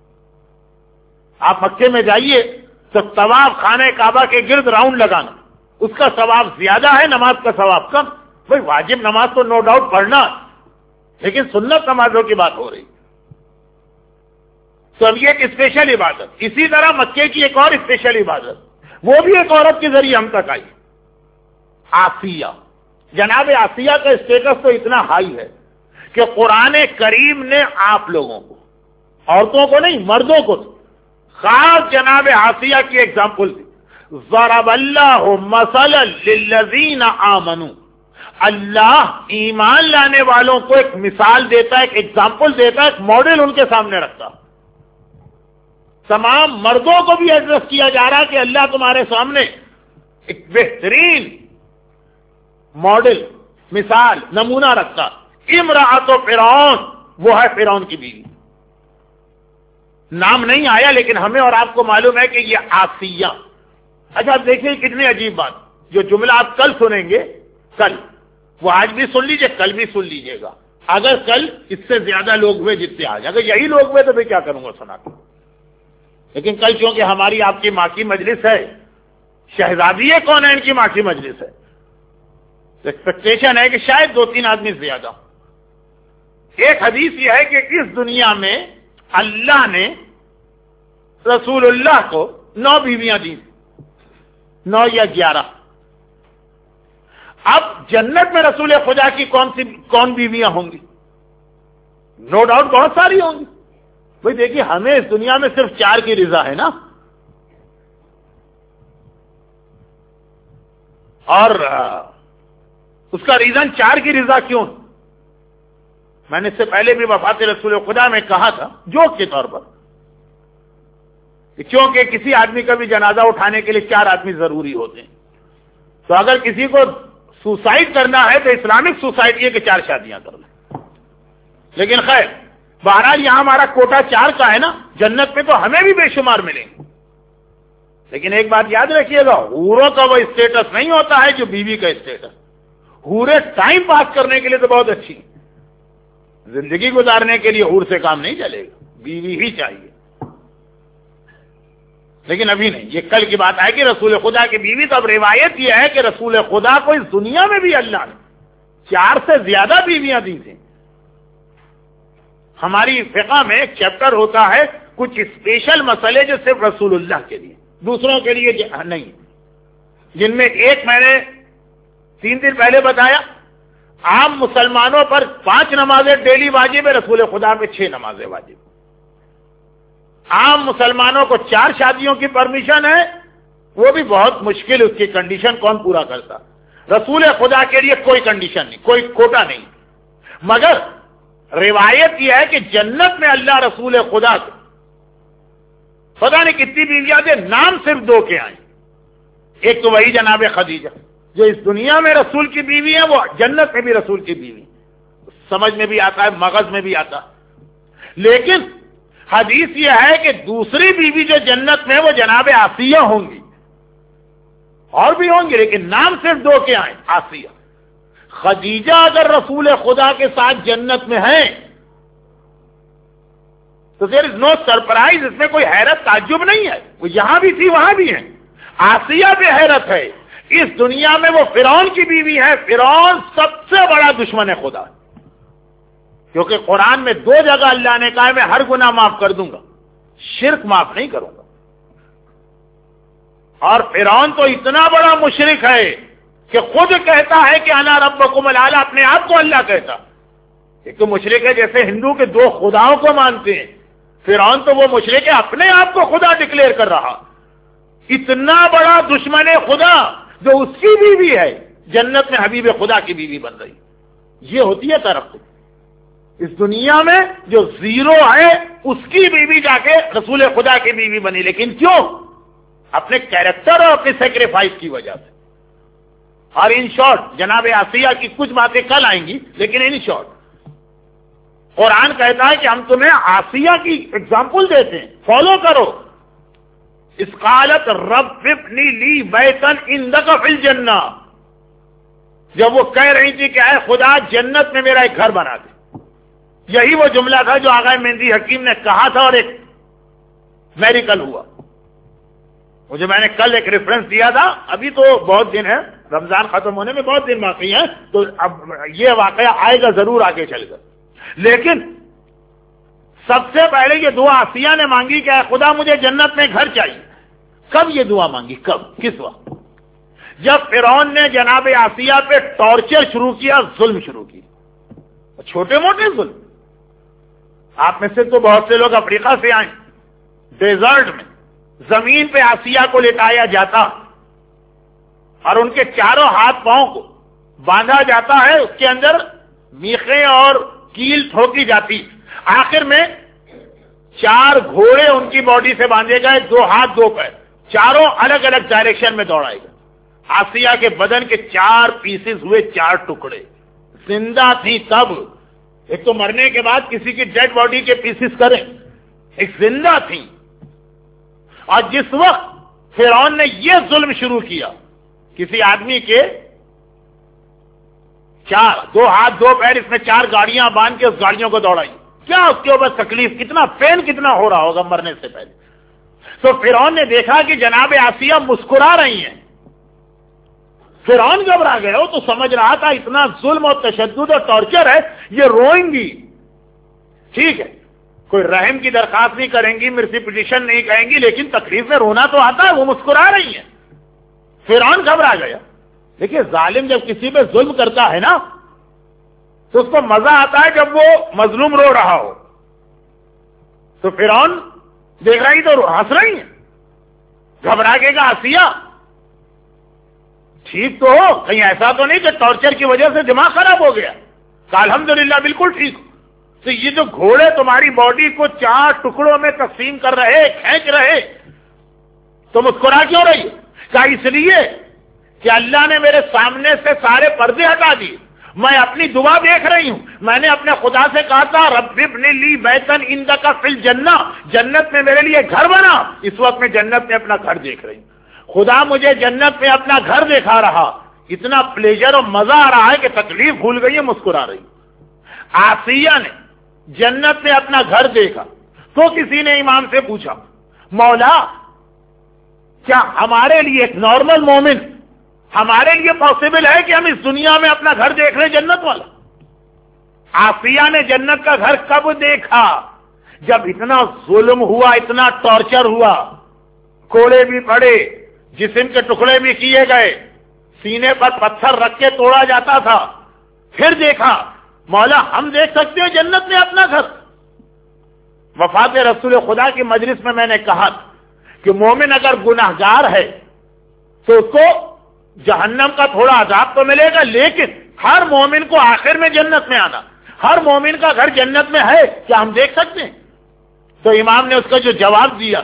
آپ مکے میں جائیے تو طواف خانہ کعبہ کے گرد راؤنڈ لگانا، اس کا ثواب زیادہ ہے، نماز کا ثواب کم. بھائی واجب نماز تو نو ڈاؤٹ پڑھنا، لیکن سنت نمازوں کی بات ہو رہی. تو اب یہ ایک اسپیشل عبادت. اسی طرح مکے کی ایک اور اسپیشل عبادت، وہ بھی ایک عورت کے ذریعے ہم تک آئی، آسیہ. جناب آسیہ کا اسٹیٹس تو اتنا ہائی ہے کہ قرآن کریم نے آپ لوگوں کو، عورتوں کو نہیں مردوں کو، خاص جناب آسیہ کی ایگزامپل دی. ضرب اللہ مثلا للذین آمنوا، اللہ ایمان لانے والوں کو ایک مثال دیتا ہے، ایک ایگزامپل دیتا ہے، ایک ماڈل ان کے سامنے رکھتا. تمام مردوں کو بھی ایڈریس کیا جا رہا کہ اللہ تمہارے سامنے ایک بہترین ماڈل، مثال، نمونہ رکھتا. امرأۃ فرعون، وہ ہے فرعون کی بیوی. نام نہیں آیا لیکن ہمیں اور آپ کو معلوم ہے کہ یہ آسیہ. اچھا دیکھیں کتنی عجیب بات، جو جملہ آپ کل سنیں گے، کل وہ آج بھی سن لیجئے، کل بھی سن لیجئے گا. اگر کل اس سے زیادہ لوگ ہوئے جتنے آج، اگر یہی لوگ ہوئے تو میں کیا کروں گا سنا کے. لیکن کل چونکہ ہماری آپ کی ماں کی مجلس ہے، شہزادی کون ہے ان کی ماں کی مجلس ہے، ایکسپیکٹیشن ہے کہ شاید دو تین آدمی زیادہ. ایک حدیث یہ ہے کہ اس دنیا میں اللہ نے رسول اللہ کو نو بیویاں دی، نو یا گیارہ. اب جنت میں رسول خدا کی کون سی کون بیویاں ہوں گی؟ نو ڈاؤٹ بہت ساری ہوں گی. بھائی دیکھیے ہمیں اس دنیا میں صرف چار کی رضا ہے نا، اور اس کا ریزن چار کی رضا کیوں؟ میں نے اس سے پہلے بھی وفات رسول خدا میں کہا تھا جوک کے طور پر، کیونکہ کسی آدمی کا بھی جنازہ اٹھانے کے لیے چار آدمی ضروری ہوتے ہیں. تو اگر کسی کو سوسائڈ کرنا ہے تو اسلامک سوسائٹی ہے کہ چار شادیاں کر لیں. لیکن خیر بہرحال یہاں ہمارا کوٹا چار کا ہے نا، جنت میں تو ہمیں بھی بے شمار ملیں گے. لیکن ایک بات یاد رکھیے گا، حوروں کا وہ اسٹیٹس نہیں ہوتا ہے جو بیوی کا اسٹیٹس. حوریں ٹائم پاس کرنے کے لیے تو بہت اچھی، زندگی گزارنے کے لیے حور سے کام نہیں چلے گا، بیوی ہی چاہیے. لیکن ابھی نہیں، یہ کل کی بات ہے کہ رسول خدا کی بیوی. تو اب روایت یہ ہے کہ رسول خدا کو اس دنیا میں بھی اللہ نے چار سے زیادہ بیویاں دی تھیں. ہماری فقہ میں ایک چیپٹر ہوتا ہے کچھ اسپیشل مسئلے جو صرف رسول اللہ کے لیے، دوسروں کے لیے نہیں، جن میں ایک میں نے تین دن پہلے بتایا، عام مسلمانوں پر پانچ نمازیں ڈیلی واجب ہے، رسول خدا پہ چھ نمازیں واجب. عام مسلمانوں کو چار شادیوں کی پرمیشن ہے، وہ بھی بہت مشکل، اس کی کنڈیشن کون پورا کرتا. رسول خدا کے لیے کوئی کنڈیشن نہیں، کوئی کوٹا نہیں. مگر روایت یہ ہے کہ جنت میں اللہ رسول خدا کو پتہ نہیں کتنی بیویاں تھے، نام صرف دو کے آئیں. ایک تو وہی جناب خدیجہ جو اس دنیا میں رسول کی بیوی ہے، وہ جنت میں بھی رسول کی بیوی. سمجھ میں بھی آتا ہے، مغز میں بھی آتا. لیکن حدیث یہ ہے کہ دوسری بیوی جو جنت میں وہ جناب آسیہ ہوں گی، اور بھی ہوں گی لیکن نام صرف دو کے آئیں، آسیہ. خدیجہ اگر رسول خدا کے ساتھ جنت میں ہیں تو دیر از نو سرپرائز، اس میں کوئی حیرت تعجب نہیں ہے. وہ یہاں بھی تھی وہاں بھی ہیں. آسیہ پہ حیرت ہے، اس دنیا میں وہ فرعون کی بیوی ہے. فرعون سب سے بڑا دشمن ہے خدا، کیونکہ قرآن میں دو جگہ اللہ نے کہا ہے میں ہر گناہ معاف کر دوں گا، شرک معاف نہیں کروں گا. اور فرعون تو اتنا بڑا مشرک ہے کہ خود کہتا ہے کہ انا ربکم الاعلی، اپنے آپ کو اللہ کہتا. ایک تو مشرک ہے جیسے ہندو کے دو خداؤں کو مانتے ہیں، فرعون تو وہ مشرک ہے اپنے آپ کو خدا ڈکلیئر کر رہا, اتنا بڑا دشمن خدا جو اس کی بیوی ہے جنت میں حبیب خدا کی بیوی بن رہی. یہ ہوتی ہے ترقی. اس دنیا میں جو زیرو ہے اس کی بیوی جا کے رسول خدا کی بیوی بنی, لیکن کیوں؟ اپنے کیریکٹر اور اپنے سیکریفائس کی وجہ سے. اور ان شارٹ جناب آسیہ کی کچھ باتیں کل آئیں گی, لیکن ان شارٹ قرآن کہتا ہے کہ ہم تمہیں آسیہ کی اگزامپل دیتے ہیں, فالو کرو. اس قالت رب ابنی لی بیتن عندک فی الجنہ, جب وہ کہہ رہی تھی کہ اے خدا جنت میں میرا ایک گھر بنا دے. یہی وہ جملہ تھا جو آغا مہندی حکیم نے کہا تھا اور ایک میریکل ہوا. مجھے میں نے کل ایک ریفرنس دیا تھا, ابھی تو بہت دن ہے, رمضان ختم ہونے میں بہت دن باقی ہیں, تو اب یہ واقعہ آئے گا ضرور آگے چل کر. لیکن سب سے پہلے یہ دعا آسیہ نے مانگی کہ اے خدا مجھے جنت میں گھر چاہیے. کب یہ دعا مانگی؟ کب؟ کس وقت؟ جب فرعون نے جناب آسیہ پہ ٹارچر شروع کیا, ظلم شروع کیا, چھوٹے موٹے ظلم. آپ میں سے تو بہت سے لوگ افریقہ سے آئے, ڈیزرٹ میں زمین پہ آسیہ کو لٹایا جاتا اور ان کے چاروں ہاتھ پاؤں کو باندھا جاتا ہے, اس کے اندر میخیں اور کیل ٹھوکی جاتی. آخر میں چار گھوڑے ان کی باڈی سے باندھے گئے, دو ہاتھ دو پیر, چاروں الگ الگ ڈائریکشن میں دوڑائے گئے. آسیہ کے بدن کے چار پیسز ہوئے, چار ٹکڑے. زندہ تھی تب, ایک تو مرنے کے بعد کسی کی ڈیڈ باڈی کے پیسز کریں, ایک زندہ تھی. اور جس وقت فرعون نے یہ ظلم شروع کیا, کسی آدمی کے چار دو ہاتھ دو پیر, اس میں چار گاڑیاں باندھ کے اس گاڑیوں کو دوڑائی, کیا اس کے اوپر تکلیف, کتنا پین کتنا ہو رہا ہوگا مرنے سے پہلے. تو فرعون نے دیکھا کہ جناب آسیہ مسکرا رہی ہیں. فرعون گھبرا گئے ہو تو سمجھ رہا تھا اتنا ظلم اور تشدد اور ٹارچر ہے, یہ روئیں گی. ٹھیک ہے, کوئی رحم کی درخواست نہیں کریں گی, مرسی پٹیشن نہیں کہیں گی, لیکن تکلیف میں رونا تو آتا ہے. وہ مسکرا رہی ہیں. فرعون گھبرا گیا. دیکھیے ظالم جب کسی پہ ظلم کرتا ہے نا تو اس کو مزہ آتا ہے جب وہ مظلوم رو رہا ہو. تو فرعون دیکھ رہی تو ہنس رہی ہیں. گھبرا کے گا آسیہ ٹھیک تو ہو, کہیں ایسا تو نہیں کہ ٹارچر کی وجہ سے دماغ خراب ہو گیا؟ کہ الحمدللہ بالکل ٹھیک ہو. تو یہ جو گھوڑے تمہاری باڈی کو چار ٹکڑوں میں تقسیم کر رہے, کھینچ رہے, تو مسکرا کیوں رہی؟ کیا اس لیے کہ اللہ نے میرے سامنے سے سارے پردے ہٹا دیے, میں اپنی دعا دیکھ رہی ہوں. میں نے اپنے خدا سے کہا تھا رب ابن لی بیتن عندک فی الجنہ, جنت میں میرے لیے گھر بنا. اس وقت میں جنت میں اپنا گھر دیکھ رہی ہوں. خدا مجھے جنت میں اپنا گھر دکھا رہا, اتنا پلیجر اور مزہ آ رہا ہے کہ تکلیف بھول گئی ہے, مسکرا رہی. آسیہ نے جنت میں اپنا گھر دیکھا تو کسی نے امام سے پوچھا, مولا کیا ہمارے لیے ایک نارمل مومن, ہمارے لیے پاسبل ہے کہ ہم اس دنیا میں اپنا گھر دیکھ لیں جنت والا؟ آسیہ نے جنت کا گھر کب دیکھا؟ جب اتنا ظلم ہوا, اتنا ٹارچر ہوا, کوڑے بھی پڑے, جسم کے ٹکڑے بھی کیے گئے, سینے پر پتھر رکھ کے توڑا جاتا تھا. پھر دیکھا مولا ہم دیکھ سکتے ہیں جنت میں اپنا گھر. وفات رسول خدا کی مجلس میں میں نے کہا کہ مومن اگر گناہگار ہے تو اس کو جہنم کا تھوڑا عذاب تو ملے گا, لیکن ہر مومن کو آخر میں جنت میں آنا, ہر مومن کا گھر جنت میں ہے, کیا ہم دیکھ سکتے ہیں؟ تو امام نے اس کا جو جواب دیا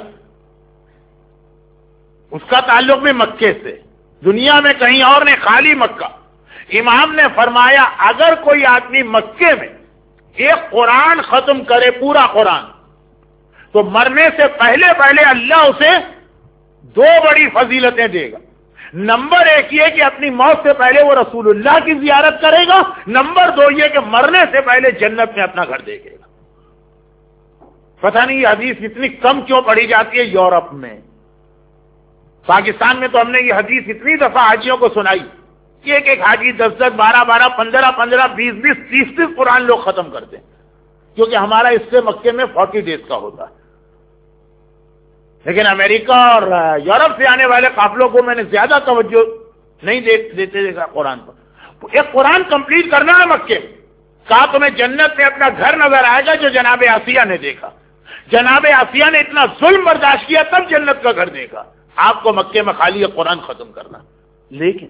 اس کا تعلق بھی مکے سے, دنیا میں کہیں اور نے, خالی مکہ. امام نے فرمایا اگر کوئی آدمی مکے میں ایک قرآن ختم کرے, پورا قرآن, تو مرنے سے پہلے پہلے اللہ اسے دو بڑی فضیلتیں دے گا. نمبر ایک یہ کہ اپنی موت سے پہلے وہ رسول اللہ کی زیارت کرے گا. نمبر دو یہ کہ مرنے سے پہلے جنت میں اپنا گھر دیکھے گا. پتہ نہیں یہ حدیث اتنی کم کیوں پڑھی جاتی ہے یورپ میں. پاکستان میں تو ہم نے یہ حدیث اتنی دفعہ حاجیوں کو سنائی کہ ایک ایک حاجی دس دس بارہ بارہ پندرہ پندرہ بیس بیس تیس تیس قرآن لوگ ختم کرتے ہیں, کیونکہ ہمارا اس سے مکے میں فورٹی ڈیز کا ہوتا ہے. لیکن امریکہ اور یورپ سے آنے والے قافلوں کو میں نے زیادہ توجہ نہیں دیتے دیکھا قرآن پر. ایک قرآن کمپلیٹ کرنا ہے مکے, کہا تمہیں جنت میں اپنا گھر نظر آئے گا جو جناب آسیہ نے دیکھا. جناب آسیہ نے اتنا ظلم برداشت کیا تب جنت کا گھر دیکھا. آپ کو مکے میں خالی قرآن ختم کرنا. لیکن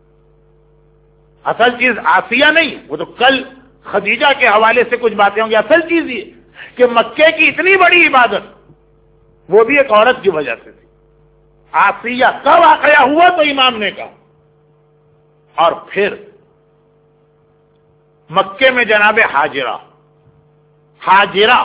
اصل چیز آسیہ نہیں, وہ تو کل خدیجہ کے حوالے سے کچھ باتیں ہوں گی. اصل چیز یہ کہ مکے کی اتنی بڑی عبادت وہ بھی ایک عورت کی وجہ سے تھی. آسیہ کا واقعہ ہوا تو امام نے کہا. اور پھر مکے میں جناب Hajra Hajra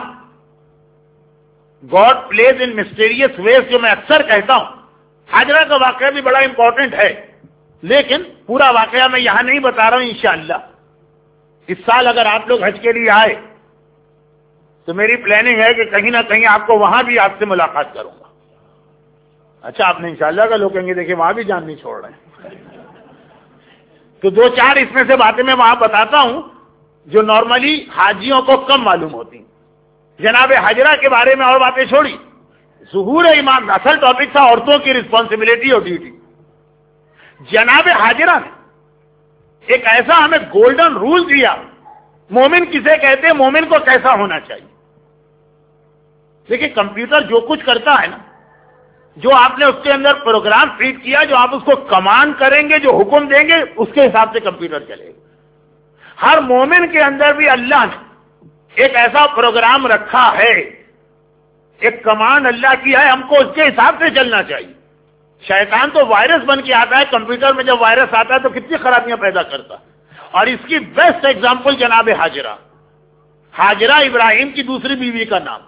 God please in mysterious ways, جو میں اکثر کہتا ہوں. حاجرہ کا واقعہ بھی بڑا امپورٹنٹ ہے, لیکن پورا واقعہ میں یہاں نہیں بتا رہا ہوں. انشاءاللہ اس سال اگر آپ لوگ حج کے لیے آئے تو میری پلاننگ ہے کہ کہیں نہ کہیں آپ کو وہاں بھی آپ سے ملاقات کروں گا. اچھا, آپ نے انشاءاللہ کا لوگ کہیں گے دیکھیں وہاں بھی جان نہیں چھوڑ رہے ہیں. تو دو چار اس میں سے باتیں میں وہاں بتاتا ہوں جو نارملی حاجیوں کو کم معلوم ہوتی. جناب حاجرہ کے بارے میں اور باتیں چھوڑی. ظہور امام اصل ٹاپک تھا عورتوں کی رسپانسبلٹی اور ڈیوٹی. جناب حاجرہ نے ایک ایسا ہمیں گولڈن رول دیا, مومن کسے کہتے ہیں, مومن کو کیسا ہونا چاہیے. دیکھیں کمپیوٹر جو کچھ کرتا ہے نا, جو آپ نے اس کے اندر پروگرام فیڈ کیا, جو آپ اس کو کمانڈ کریں گے, جو حکم دیں گے, اس کے حساب سے کمپیوٹر چلے گا. ہر مومن کے اندر بھی اللہ نے ایک ایسا پروگرام رکھا ہے, ایک کمانڈ اللہ کی ہے, ہم کو اس کے حساب سے چلنا چاہیے. شیطان تو وائرس بن کے آتا ہے. کمپیوٹر میں جب وائرس آتا ہے تو کتنی خرابیاں پیدا کرتا ہے. اور اس کی بیسٹ ایگزامپل جناب حاجرہ. حاجرہ ابراہیم کی دوسری بیوی کا نام.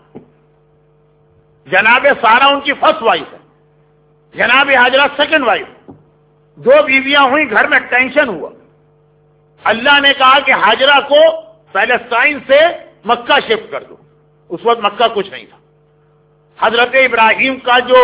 جناب سارہ ان کی فرسٹ وائف ہے, جناب حاجرہ سیکنڈ وائف. دو بیویاں ہوئی, گھر میں ٹینشن ہوا. اللہ نے کہا کہ حاجرہ کو پیلسٹائن سے مکہ شفٹ کر دو. اس وقت مکہ کچھ نہیں تھا. حضرت ابراہیم کا جو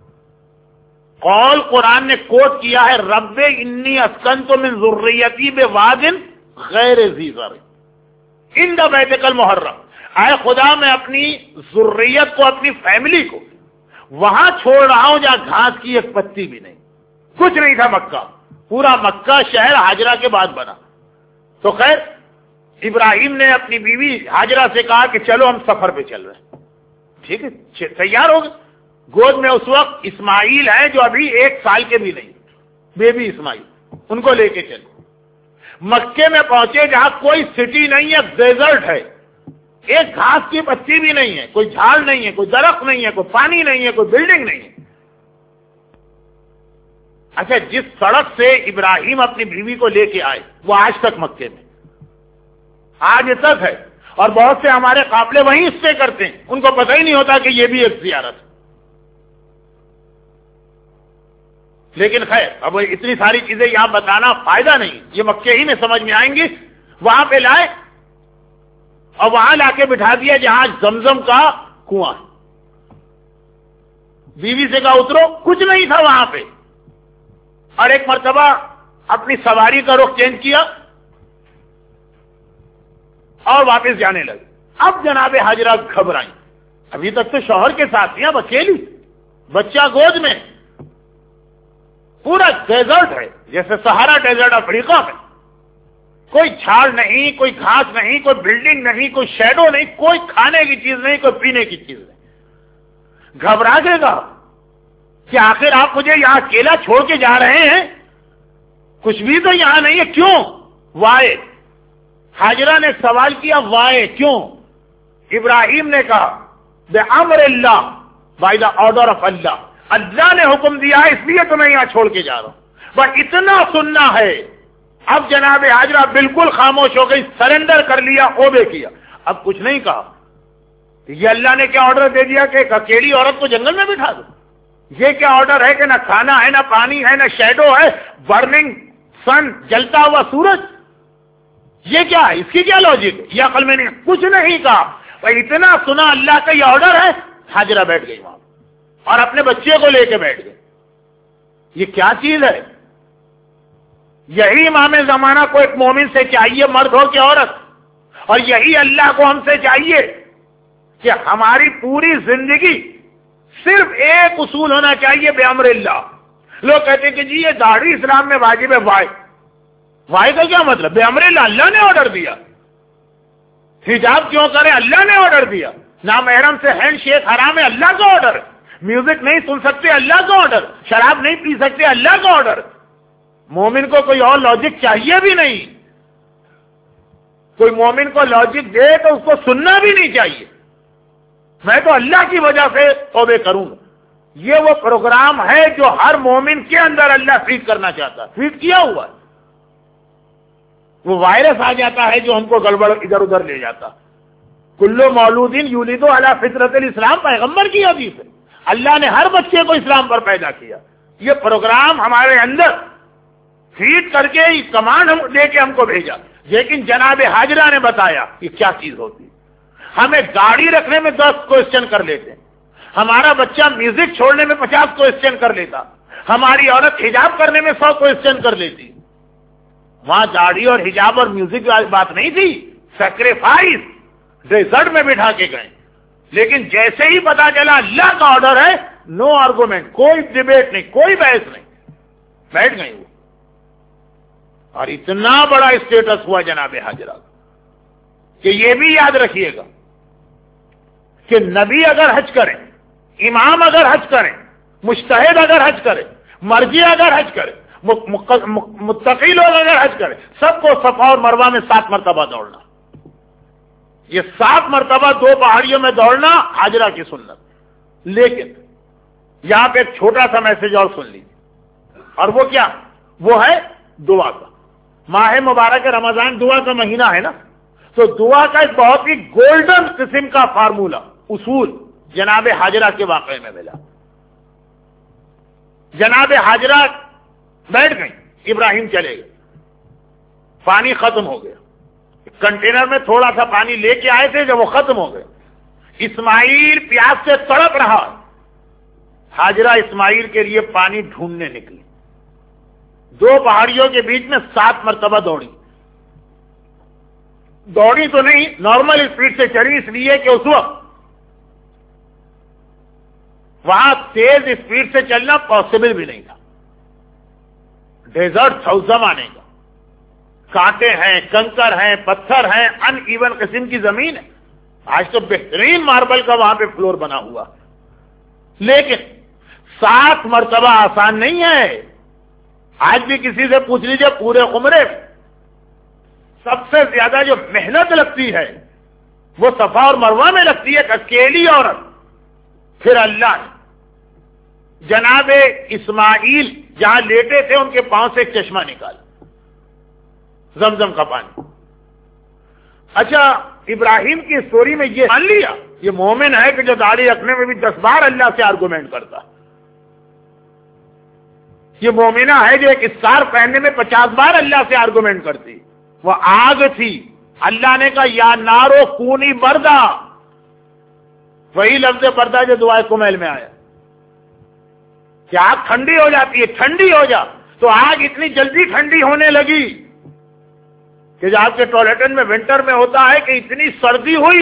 قول قرآن نے کوٹ کیا ہے, رب انی اسکنت من ذریتی بواد غیر ذی زرع عند بیتک المحرم, اے خدا میں اپنی ذریت کو, اپنی فیملی کو وہاں چھوڑ رہا ہوں جہاں گھاس کی ایک پتی بھی نہیں. کچھ نہیں تھا مکہ, پورا مکہ شہر حاجرہ کے بعد بنا. تو خیر ابراہیم نے اپنی بیوی حاجرہ سے کہا کہ چلو ہم سفر پہ چل رہے ہیں. ٹھیک ہے, تیار ہو گئے. گود میں اس وقت اسماعیل ہے جو ابھی ایک سال کے بھی نہیں, بیبی اسماعیل, ان کو لے کے چلے. مکے میں پہنچے جہاں کوئی سٹی نہیں ہے, ڈیزرٹ ہے, ایک گھاس کی پتی بھی نہیں ہے, کوئی جھاڑ نہیں ہے, کوئی درخت نہیں ہے, کوئی پانی نہیں ہے, کوئی بلڈنگ نہیں ہے. اچھا, جس سڑک سے ابراہیم اپنی بیوی کو لے کے آئے وہ آج تک مکے میں آج تک ہے, اور بہت سے ہمارے قافلے وہیں اسٹے کرتے ہیں, ان کو پتہ ہی نہیں ہوتا کہ یہ بھی ایک زیارت ہے. لیکن خیر, اب اتنی ساری چیزیں یہاں بتانا فائدہ نہیں, یہ مکے ہی میں سمجھ میں آئیں گی. وہاں پہ لائے اور وہاں لا کے بٹھا دیا جہاں زمزم کا کنواں. بیوی سے کہا اترو, کچھ نہیں تھا وہاں پہ. اور ایک مرتبہ اپنی سواری کا رخ چینج کیا اور واپس جانے لگے. اب جناب حاجرہ گھبرائیں, ابھی تک تو شوہر کے ساتھ تھی, اب اکیلی, بچہ گود میں, پورا ڈیزرٹ ہے جیسے سہارا ڈیزرٹ افریقہ میں. کوئی جھاڑ نہیں, کوئی گھاس نہیں, کوئی بلڈنگ نہیں, کوئی شیڈو نہیں, کوئی کھانے کی چیز نہیں, کوئی پینے کی چیز نہیں. گھبرا گئے گا کہ آخر آپ مجھے یہاں اکیلا چھوڑ کے جا رہے ہیں, کچھ بھی تو یہاں نہیں ہے, کیوں؟ وائے. حاجرہ نے سوال کیا, وائے, کیوں؟ ابراہیم نے کہا بے امر Allah, by the order of Allah, Allah نے حکم دیا ہے اس لیے تو میں یہاں چھوڑ کے جا رہا ہوں. بس اتنا سننا ہے. اب جناب حاجرہ بالکل خاموش ہو گئی, سرنڈر کر لیا, اوبے کیا, اب کچھ نہیں کہا. یہ اللہ نے کیا آرڈر دے دیا کہ ایک اکیلی عورت کو جنگل میں بٹھا دو؟ یہ کیا آرڈر ہے کہ نہ کھانا ہے, نہ پانی ہے, نہ شیڈو ہے, برننگ سن, جلتا ہوا سورج, یہ کیا ہے؟ اس کی کیا لاجک ہے؟ یہ عقل میں نہیں. کچھ نہیں کہا, بھائی اتنا سنا اللہ کا یہ آرڈر ہے. حاجرہ بیٹھ گئی وہاں اور اپنے بچے کو لے کے بیٹھ گئے. یہ کیا چیز ہے؟ یہی امام زمانہ کو ایک مومن سے چاہیے, مرد ہو کہ عورت, اور یہی اللہ کو ہم سے چاہیے کہ ہماری پوری زندگی صرف ایک اصول ہونا چاہیے, بے امر اللہ. لوگ کہتے ہیں کہ جی یہ داڑھی اسلام میں واجب ہے. وائے وائے کا کیا مطلب؟ بے امر اللہ, اللہ نے آرڈر دیا. حجاب کیوں کریں؟ اللہ نے آرڈر دیا. نامحرم سے ہینڈ شیک حرام ہے، اللہ کا آرڈر ہے. میوزک نہیں سن سکتے، اللہ کا آرڈر. شراب نہیں پی سکتے، اللہ کا آرڈر. مومن کو کوئی اور لاجک چاہیے بھی نہیں. کوئی مومن کو لاجک دے تو اس کو سننا بھی نہیں چاہیے. میں تو اللہ کی وجہ سے توبے کروں گا. یہ وہ پروگرام ہے جو ہر مومن کے اندر اللہ فیڈ کرنا چاہتا ہے، فیڈ کیا ہوا ہے. وہ وائرس آ جاتا ہے جو ہم کو گڑبڑ ادھر ادھر لے جاتا. کلو مولودین یولد علی فطرت الاسلام، پیغمبر کی حدیث ہے. اللہ نے ہر بچے کو اسلام پر پیدا کیا. یہ پروگرام ہمارے اندر فیڈ کر کے کمانڈ ہم دے کے ہم کو بھیجا. لیکن جناب حاجرہ نے بتایا یہ کیا چیز ہوتی. ہمیں گاڑی رکھنے میں دس کوشچن کر لیتے ہیں، ہمارا بچہ میوزک چھوڑنے میں پچاس کوشچن کر لیتا، ہماری عورت حجاب کرنے میں سو کوشچن کر لیتی. وہاں گاڑی اور حجاب اور میوزک کی بات نہیں تھی، سیکریفائس ڈیزرٹ میں بٹھا کے گئے. لیکن جیسے ہی پتا چلا اللہ کا آرڈر ہے، نو آرگومنٹ، کوئی ڈیبیٹ نہیں، کوئی بحث نہیں، بیٹھ گئے وہ. اور اتنا بڑا اسٹیٹس ہوا جناب حاجرہ کہ یہ بھی یاد رکھیے گا کہ نبی اگر حج کریں، امام اگر حج کریں، مجتہد اگر حج کرے، مرجع اگر حج کرے، متقی لوگ اگر حج کریں، سب کو صفا اور مروہ میں سات مرتبہ دوڑنا. یہ سات مرتبہ دو پہاڑیوں میں دوڑنا حاجرہ کی سنت. لیکن یہاں پہ ایک چھوٹا سا میسج اور سن لیجیے، اور وہ کیا؟ وہ ہے دعا کا. ماہ مبارک رمضان دعا کا مہینہ ہے نا، تو دعا کا ایک بہت ہی گولڈن قسم کا فارمولہ، اصول جناب حاجرہ کے واقعے میں ملا. جناب حاجرہ بیٹھ گئی، ابراہیم چلے گئے، پانی ختم ہو گیا. کنٹینر میں تھوڑا سا پانی لے کے آئے تھے، جب وہ ختم ہو گئے. اسماعیل پیاس سے تڑپ رہا. حاجرہ اسماعیل کے لیے پانی ڈھونڈنے نکلی. دو پہاڑیوں کے بیچ میں سات مرتبہ دوڑی. دوڑی تو نہیں، نارمل اسپیڈ سے چلی، اس لیے کہ اس وقت وہاں تیز اسپیڈ سے چلنا پاسبل بھی نہیں تھا. ڈیزرٹ تھا اس زمانے کا، کانٹے ہیں، کنکر ہیں، پتھر ہیں، ان ایون قسم کی زمین ہے. آج تو بہترین ماربل کا وہاں پہ فلور بنا ہوا. لیکن سات مرتبہ آسان نہیں ہے. آج بھی کسی سے پوچھ لیجئے، پورے عمرے سب سے زیادہ جو محنت لگتی ہے وہ صفا اور مروہ میں لگتی ہے. اکیلی عورت. پھر اللہ نے جناب اسماعیل جہاں لیٹے تھے ان کے پاؤں سے ایک چشمہ نکالا، زمزم کا پانی. اچھا، ابراہیم کی اسٹوری میں یہ مان لیا یہ مومن ہے کہ جو داڑھی رکھنے میں بھی دس بار اللہ سے آرگومنٹ کرتا. یہ مومنہ ہے جو ایک اسکار پہننے میں پچاس بار اللہ سے آرگومنٹ کرتی. وہ آگ تھی، اللہ نے کہا یا نارو کونی بردا. وہی لفظ بردا جو دعائے کمیل میں آیا کہ آگ ٹھنڈی ہو جاتی ہے، ٹھنڈی ہو جا. تو آگ اتنی جلدی ٹھنڈی ہونے لگی کہ جو آپ کے ٹوائلٹن میں ونٹر میں ہوتا ہے کہ اتنی سردی ہوئی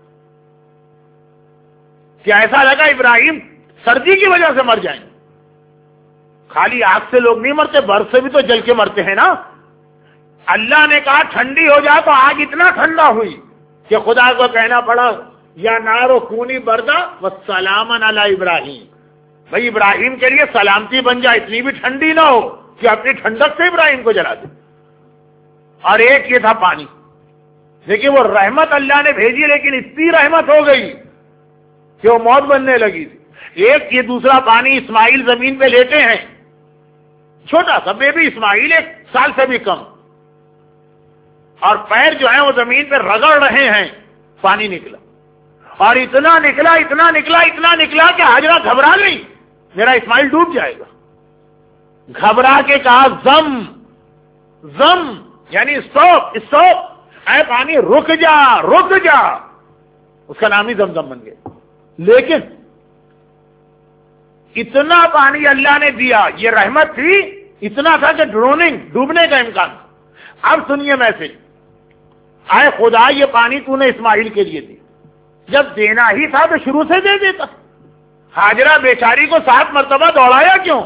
کہ ایسا لگا ابراہیم سردی کی وجہ سے مر جائیں. خالی آگ سے لوگ نہیں مرتے، برف سے بھی تو جل کے مرتے ہیں نا. اللہ نے کہا ٹھنڈی ہو جا، تو آگ اتنا ٹھنڈا ہوئی کہ خدا کو کہنا پڑا یا نارو کونی بردا والسلام علی ابراہیم. بھائی ابراہیم کے لیے سلامتی بن جائے، اتنی بھی ٹھنڈی نہ ہو کہ اپنی ٹھنڈک سے ابراہیم کو جلا دے. اور ایک یہ تھا پانی. لیکن وہ رحمت اللہ نے بھیجی، لیکن اتنی رحمت ہو گئی کہ وہ موت بننے لگی تھی. ایک یہ دوسرا پانی، اسماعیل زمین پہ لیٹے ہیں، چھوٹا سا بیبی اسماعیل، ایک سال سے بھی کم، اور پیر جو ہیں وہ زمین پہ رگڑ رہے ہیں. پانی نکلا، اور اتنا نکلا اتنا نکلا اتنا نکلا کہ حاجرہ گھبرا گئی، میرا اسماعیل ڈوب جائے گا. گھبرا کے کہا زم زم، یعنی اسٹاپ اسٹاپ، اے پانی رک جا رک جا. اس کا نام ہی زمزم بن گیا. لیکن اتنا پانی اللہ نے دیا، یہ رحمت تھی، اتنا تھا کہ ڈروننگ ڈوبنے کا امکان تھا. اب سنیے میسج. اے خدا، یہ پانی تو نے اسماعیل کے لیے دی، جب دینا ہی تھا تو شروع سے دے دیتا. حاجرہ بیچاری کو سات مرتبہ دوڑایا کیوں؟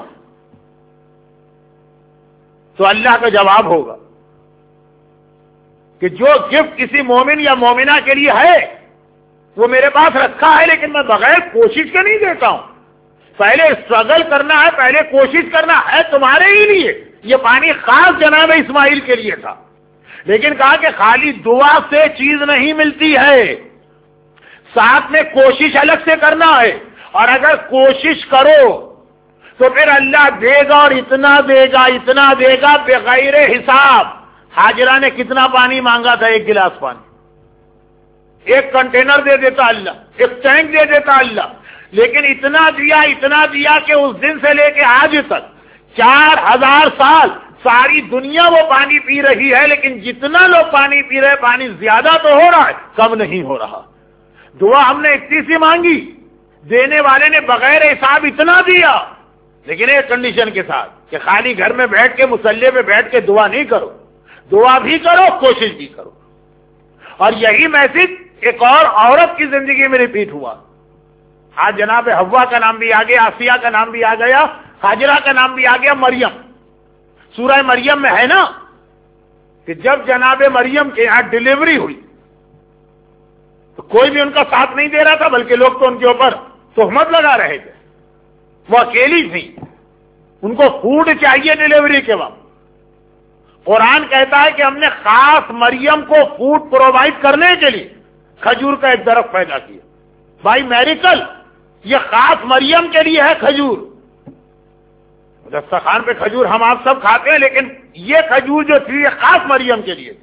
تو اللہ کا جواب ہوگا کہ جو گفٹ کسی مومن یا مومنہ کے لیے ہے وہ میرے پاس رکھا ہے لیکن میں بغیر کوشش کے نہیں دیتا ہوں. پہلے اسٹرگل کرنا ہے, پہلے کوشش کرنا ہے تمہارے ہی لیے. یہ پانی خاص جناب اسماعیل کے لیے تھا, لیکن کہا کہ خالی دعا سے چیز نہیں ملتی ہے, ساتھ میں کوشش الگ سے کرنا ہے. اور اگر کوشش کرو تو پھر اللہ دے گا, اور اتنا دے گا اتنا دے گا بغیر حساب. حاجرہ نے کتنا پانی مانگا تھا؟ ایک گلاس پانی. ایک کنٹینر دے دیتا اللہ, ایک ٹینک دے دیتا اللہ, لیکن اتنا دیا اتنا دیا کہ اس دن سے لے کے آج تک چار ہزار سال ساری دنیا وہ پانی پی رہی ہے, لیکن جتنا لوگ پانی پی رہے پانی زیادہ تو ہو رہا ہے, کم نہیں ہو رہا. دعا ہم نے اتنی سی مانگی, دینے والے نے بغیر حساب اتنا دیا, لیکن ایک کنڈیشن کے ساتھ کہ خالی گھر میں بیٹھ کے مصلی پہ بیٹھ کے دعا نہیں کرو, دعا بھی کرو کوشش بھی کرو. اور یہی میسج ایک اور عورت کی زندگی میں ریپیٹ ہوا. آج جناب حوا کا نام بھی آ گیا, آسیہ کا نام بھی آ گیا, حاجرہ کا نام بھی آ گیا, مریم. سورہ مریم میں ہے نا کہ جب جناب مریم کے یہاں ڈلیوری ہوئی تو کوئی بھی ان کا ساتھ نہیں دے رہا تھا, بلکہ لوگ تو ان کے اوپر تہمت لگا رہے تھے. وہ اکیلی تھی, ان کو فوڈ چاہیے ڈلیوری کے وقت. قرآن کہتا ہے کہ ہم نے خاص مریم کو فوڈ پرووائڈ کرنے کے لیے کھجور کا ایک درخت پیدا کیا. بائی میریکل, یہ خاص مریم کے لیے ہے کھجور. دسترخوان پہ کھجور ہم آپ سب کھاتے ہیں, لیکن یہ کھجور جو تھی یہ خاص مریم کے لیے تھی.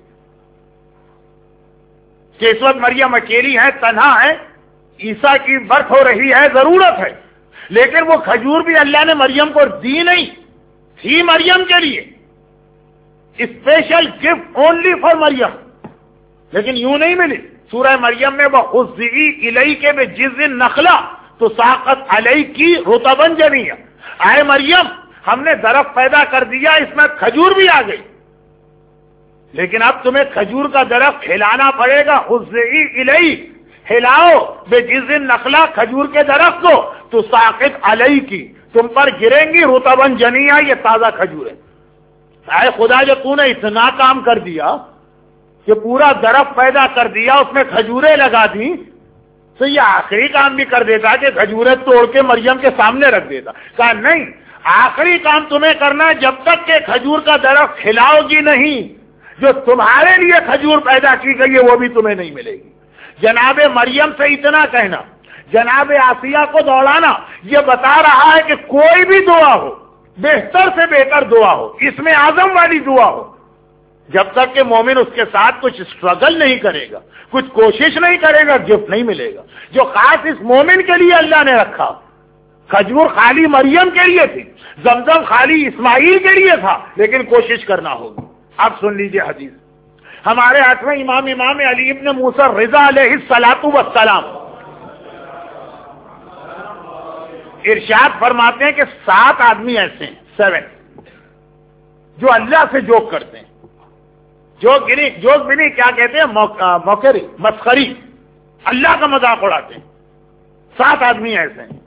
کہ اس وقت مریم اکیلی ہے, تنہا ہے, عیسیٰ کی برتھ ہو رہی ہے, ضرورت ہے, لیکن وہ کھجور بھی اللہ نے مریم کو دی نہیں, تھی مریم کے لیے, special gift only for Maryam, لیکن یوں نہیں ملی. سورہ مریم میں وہ خذی الیک بجذع النخلہ تساقط علیک رطبا جنیا. اے مریم, ہم نے درخت پیدا کر دیا, اس میں کھجور بھی آ گئی, لیکن اب تمہیں کھجور کا درخت ہلانا پڑے گا. خذی الیک, ہلاؤ, بجذع النخلہ, کھجور کے درخت کو, تساقط علیک, تم پر گریں گی, رطبا جنیا, یہ تازہ کھجور ہے. اے خدا, جو تو نے اتنا کام کر دیا کہ پورا درخت پیدا کر دیا, اس میں کھجوریں لگا دی, تو یہ آخری کام بھی کر دیتا کہ کھجوریں توڑ کے مریم کے سامنے رکھ دیتا. کہا نہیں, آخری کام تمہیں کرنا ہے, جب تک کہ کھجور کا درخت کھلاؤ گی نہیں, جو تمہارے لیے کھجور پیدا کی گئی ہے وہ بھی تمہیں نہیں ملے گی. جناب مریم سے اتنا کہنا, جناب آسیہ کو دوڑانا, یہ بتا رہا ہے کہ کوئی بھی دعا ہو, بہتر سے بہتر دعا ہو, اس میں اعظم والی دعا ہو, جب تک کہ مومن اس کے ساتھ کچھ اسٹرگل نہیں کرے گا, کچھ کوشش نہیں کرے گا, گفٹ نہیں ملے گا. جو خاص اس مومن کے لیے اللہ نے رکھا, کھجور خالی مریم کے لیے تھی, زمزم خالی اسماعیل کے لیے تھا, لیکن کوشش کرنا ہوگی. اب سن لیجئے حدیث. ہمارے آٹھویں امام امام علی ابن موسیٰ رضا علیہ الصلوۃ والسلام ارشاد فرماتے ہیں کہ سات آدمی ایسے ہیں, سیون, جو اللہ سے جوک کرتے ہیں. جوک گنی, جوک بھی نہیں, کیا کہتے ہیں, موکری, مسخری, اللہ کا مذاق اڑاتے ہیں. سات آدمی ایسے ہیں.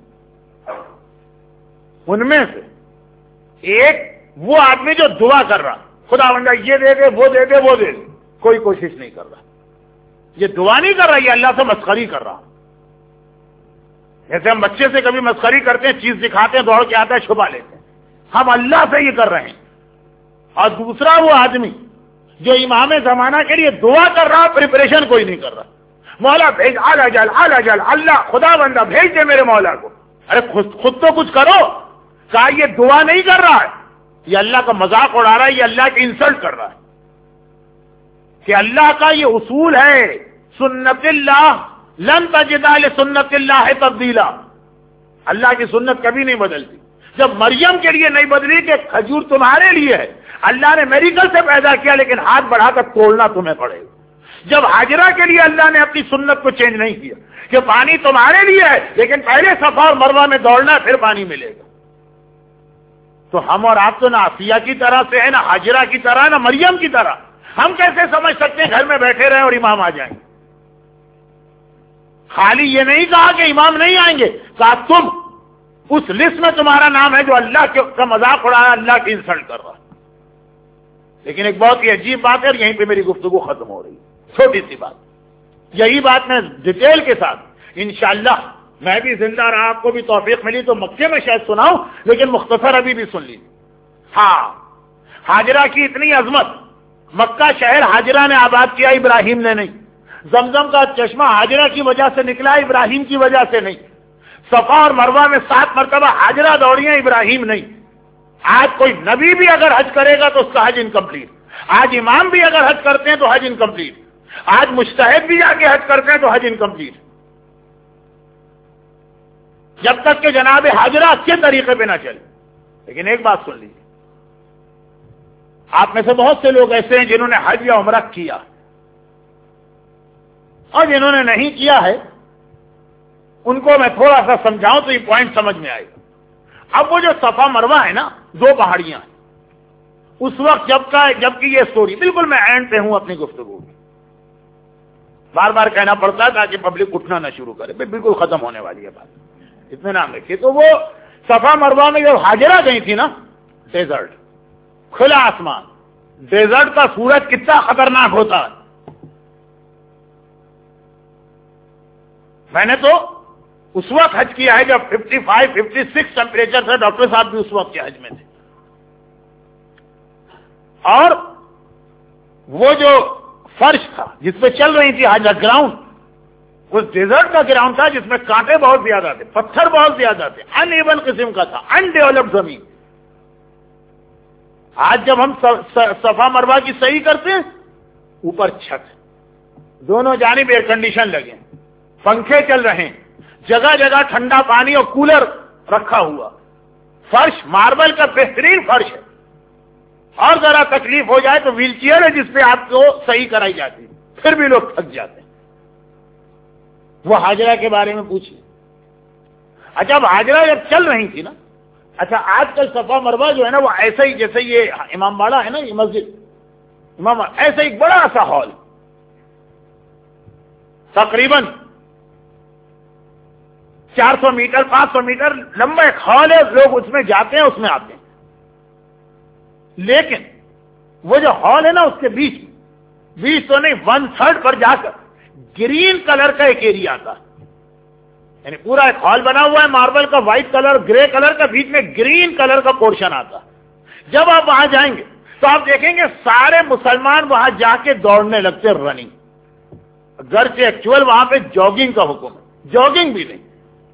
ان میں سے ایک وہ آدمی جو دعا کر رہا, خدا بندہ یہ دے دے, وہ دے دے, وہ دے دے, کوئی کوشش نہیں کر رہا. یہ دعا نہیں کر رہا, یہ اللہ سے مسخری کر رہا. جیسے ہم بچے سے کبھی مسخری کرتے ہیں, چیز دکھاتے ہیں, دوڑ کے آتا ہے, چھپا لیتے ہیں, ہم اللہ سے یہ کر رہے ہیں. اور دوسرا وہ آدمی جو امام زمانہ کے لیے دعا کر رہا, پریپریشن کوئی نہیں کر رہا. مولا بھیج, آلا جل, آلا جل, اللہ خدا بندہ بھیج دے میرے مولا کو. ارے خود, خود تو کچھ کرو. کہا یہ دعا نہیں کر رہا ہے, یہ اللہ کا مذاق اڑا رہا ہے, یہ اللہ کی انسلٹ کر رہا ہے. کہ اللہ کا یہ اصول ہے, سنت اللہ لن تجد لسنت اللہ تبدیلا, اللہ کی سنت کبھی نہیں بدلتی. جب مریم کے لیے نہیں بدلی کہ کھجور تمہارے لیے ہے, اللہ نے میریکل سے پیدا کیا, لیکن ہاتھ بڑھا کر توڑنا تمہیں پڑے گا. جب حاجرہ کے لیے اللہ نے اپنی سنت کو چینج نہیں کیا کہ پانی تمہارے لیے ہے, لیکن پہلے صفا اور مروہ میں دوڑنا, پھر پانی ملے گا. تو ہم اور آپ تو نہ آسیہ کی طرح سے ہے, نہ حاجرہ کی طرح, نہ مریم کی طرح. ہم کیسے سمجھ سکتے ہیں گھر میں بیٹھے رہیں اور امام آ جائیں؟ خالی یہ نہیں کہا کہ امام نہیں آئیں گے, کہا تم اس لسٹ میں تمہارا نام ہے جو اللہ کا مذاق اڑایا, اللہ کی انسلٹ کر رہا. لیکن ایک بہت ہی عجیب بات ہے, یہیں پہ میری گفتگو ختم ہو رہی ہے. چھوٹی سی بات, یہی بات میں ڈیٹیل کے ساتھ انشاءاللہ میں بھی زندہ رہا، آپ کو بھی توفیق ملی تو مکے میں شاید سناؤں، لیکن مختصر ابھی بھی سن لیجیے۔ ہاں، ہاجرہ کی اتنی عظمت، مکہ شہر ہاجرہ نے آباد کیا، ابراہیم نے نہیں۔ زمزم کا چشمہ ہاجرہ کی وجہ سے نکلا، ابراہیم کی وجہ سے نہیں۔ صفا اور مروہ میں سات مرتبہ ہاجرہ دوڑی ہیں، ابراہیم نہیں۔ آج کوئی نبی بھی اگر حج کرے گا تو اس کا حج انکمپلیٹ، آج امام بھی اگر حج کرتے ہیں تو حج انکمپلیٹ، آج مجتہد بھی جا کے حج کرتے ہیں تو حج انکمپلیٹ، جب تک کہ جناب ہاجرہ اچھے طریقے پہ نہ چلے۔ لیکن ایک بات سن لیجیے، آپ میں سے بہت سے لوگ ایسے ہیں جنہوں نے حج یا عمرہ کیا، اور جنہوں نے نہیں کیا ہے ان کو میں تھوڑا سا سمجھاؤں تو یہ پوائنٹ سمجھ میں آئے گا۔ اب وہ جو صفا مروہ ہے نا، دو پہاڑیاں، اس وقت جب کا جب کی یہ سٹوری بالکل میں اینڈ پہ ہوں اپنی گفتگو میں، بار بار کہنا پڑتا ہے تاکہ پبلک اٹھنا نہ شروع کرے، بالکل ختم ہونے والی ہے بات، اطمینان رکھیے۔ تو وہ صفا مروہ میں جب ہاجرہ گئی تھی نا، ڈیزرٹ، کھلا آسمان، ڈیزرٹ کا سورج کتنا خطرناک ہوتا ہے۔ میں نے تو اس وقت حج کیا ہے جب fifty five fifty six temperature تھا، ڈاکٹر صاحب بھی اس وقت کے حج میں تھے، اور وہ جو فرش تھا جس پہ چل رہی تھی حاجرہ، گراؤنڈ، اس ڈیزرٹ کا گراؤنڈ تھا جس میں کانٹے بہت زیادہ تھے، پتھر بہت زیادہ تھے، ان ایون قسم کا تھا، ان ڈیولپڈ زمین۔ آج جب ہم صفا مروہ کی صحیح کرتے ہیں، اوپر چھت، دونوں جانب ایئر کنڈیشن لگے، پنکھے چل رہے ہیں، جگہ جگہ ٹھنڈا پانی اور کولر رکھا ہوا، فرش ماربل کا بہترین فرش ہے، اور ذرا تکلیف ہو جائے تو ویل چیئر ہے جس پہ آپ کو صحیح کرائی جاتی ہے، پھر بھی لوگ تھک جاتے ہیں۔ وہ ہاجرہ کے بارے میں پوچھیے۔ اچھا، اب ہاجرہ جب چل رہی تھی نا، اچھا آج کل صفا مروہ جو ہے نا وہ ایسا ہی، جیسے یہ امام باڑہ ہے نا، یہ مسجد امام، ایسا ایک بڑا سا ہال، تقریباً چار سو میٹر پانچ سو میٹر لمبا ایک ہال ہے، لوگ اس میں جاتے ہیں، اس میں آتے ہیں۔ لیکن وہ جو ہال ہے نا، اس کے بیچ بیچ تو نہیں، ون تھرڈ پر جا کر گرین کلر کا ایک ایریا آتا ہے، یعنی پورا ایک ہال بنا ہوا ہے ماربل کا، وائٹ کلر گرے کلر کا، بیچ میں گرین کلر کا پورشن آتا ہے۔ جب آپ وہاں جائیں گے تو آپ دیکھیں گے سارے مسلمان وہاں جا کے دوڑنے لگتے، رننگ، گرچہ ایکچوئل وہاں پہ جاگنگ کا حکم ہے، جاگنگ بھی نہیں،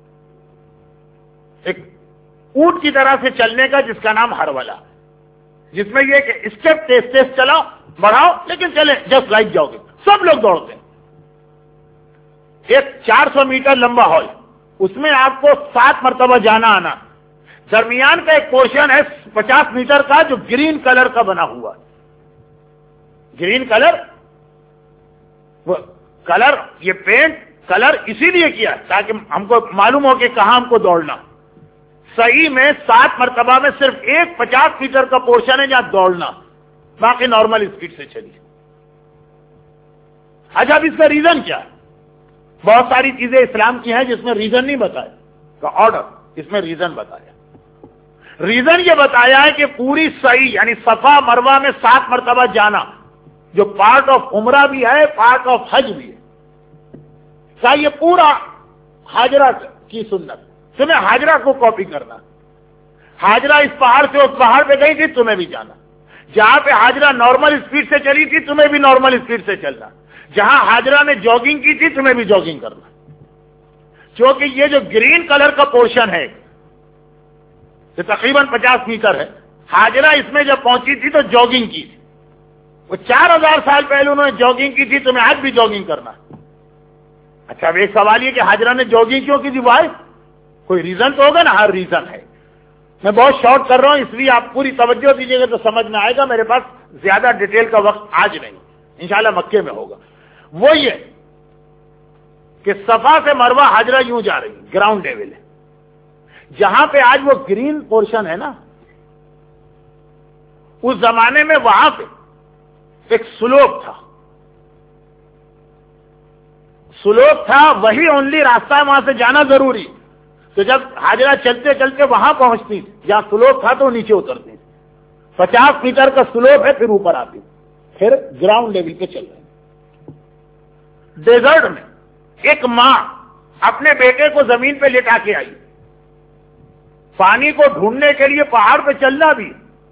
ایک اونٹ کی طرح سے چلنے کا جس کا نام ہرولہ، جس میں یہ کہ اسٹیپ تیز تیز چلاؤ بڑھاؤ لیکن چلیں، جسٹ لائک جاگنگ، سب لوگ دوڑتے ہیں۔ ایک چار سو میٹر لمبا ہال، اس میں آپ کو سات مرتبہ جانا آنا، درمیان کا ایک پورشن ہے پچاس میٹر کا جو گرین کلر کا بنا ہوا، گرین کلر، وہ کلر، یہ پینٹ کلر اسی لیے کیا تاکہ ہم کو معلوم ہو کہ کہاں ہم کو دوڑنا۔ صحیح میں سات مرتبہ میں صرف ایک پچاس میٹر کا پورشن ہے جہاں دوڑنا، باقی نارمل اسپیڈ سے چلیے۔ اچھا، اب اس کا ریزن کیا ہے؟ بہت ساری چیزیں اسلام کی ہیں جس میں ریزن نہیں بتایا، کا آرڈر، اس میں ریزن بتایا۔ ریزن یہ بتایا ہے کہ پوری صحیح یعنی صفا مروہ میں سات مرتبہ جانا، جو پارٹ آف عمرہ بھی ہے، پارٹ آف حج بھی ہے، یہ پورا ہاجرہ کی سنت، تمہیں ہاجرہ کو کاپی کرنا۔ ہاجرہ اس پہاڑ سے اس پہاڑ پہ گئی تھی، تمہیں بھی جانا۔ جہاں پہ ہاجرہ نارمل اسپیڈ سے چلی تھی، تمہیں بھی نارمل اسپیڈ سے چلنا۔ جہاں ہاجرہ نے جاگنگ کی تھی، تمہیں بھی جاگنگ کرنا، کیونکہ یہ جو گرین کلر کا پورشن ہے یہ تقریباً پچاس میٹر ہے، ہاجرہ اس میں جب پہنچی تھی تو جاگنگ کی تھی، وہ چار ہزار سال پہلے انہوں نے جاگنگ کی تھی، تمہیں آج بھی جاگنگ کرنا۔ اچھا، اب ایک سوال یہ کہ ہاجرہ نے جاگنگ کیوں کی تھی بھائی؟ کوئی ریزن تو ہوگا نا، ہر ریزن ہے۔ میں بہت شارٹ کر رہا ہوں، اس لیے آپ پوری توجہ دیجیے گا تو سمجھ میں آئے گا، میرے پاس زیادہ ڈیٹیل کا وقت آج نہیں، انشاءاللہ مکے میں ہوگا۔ وہ یہ کہ صفا سے مروہ ہاجرہ یوں جا رہی ہے، گراؤنڈ لیول ہے، جہاں پہ آج وہ گرین پورشن ہے نا، اس زمانے میں وہاں پہ ایک سلوپ تھا، سلوپ تھا، وہی اونلی راستہ ہے، وہاں سے جانا ضروری۔ تو جب ہاجرہ چلتے چلتے وہاں پہنچتی، جہاں سلوپ تھا تو نیچے اترتی، پچاس میٹر کا سلوپ ہے، پھر اوپر آتی، پھر گراؤنڈ لیول پہ چل رہے۔ ڈیزرٹ میں ایک ماں اپنے بیٹے کو زمین پہ لٹا کے آئی، پانی کو ڈھونڈنے کے لیے پہاڑ پہ چلنا بھی،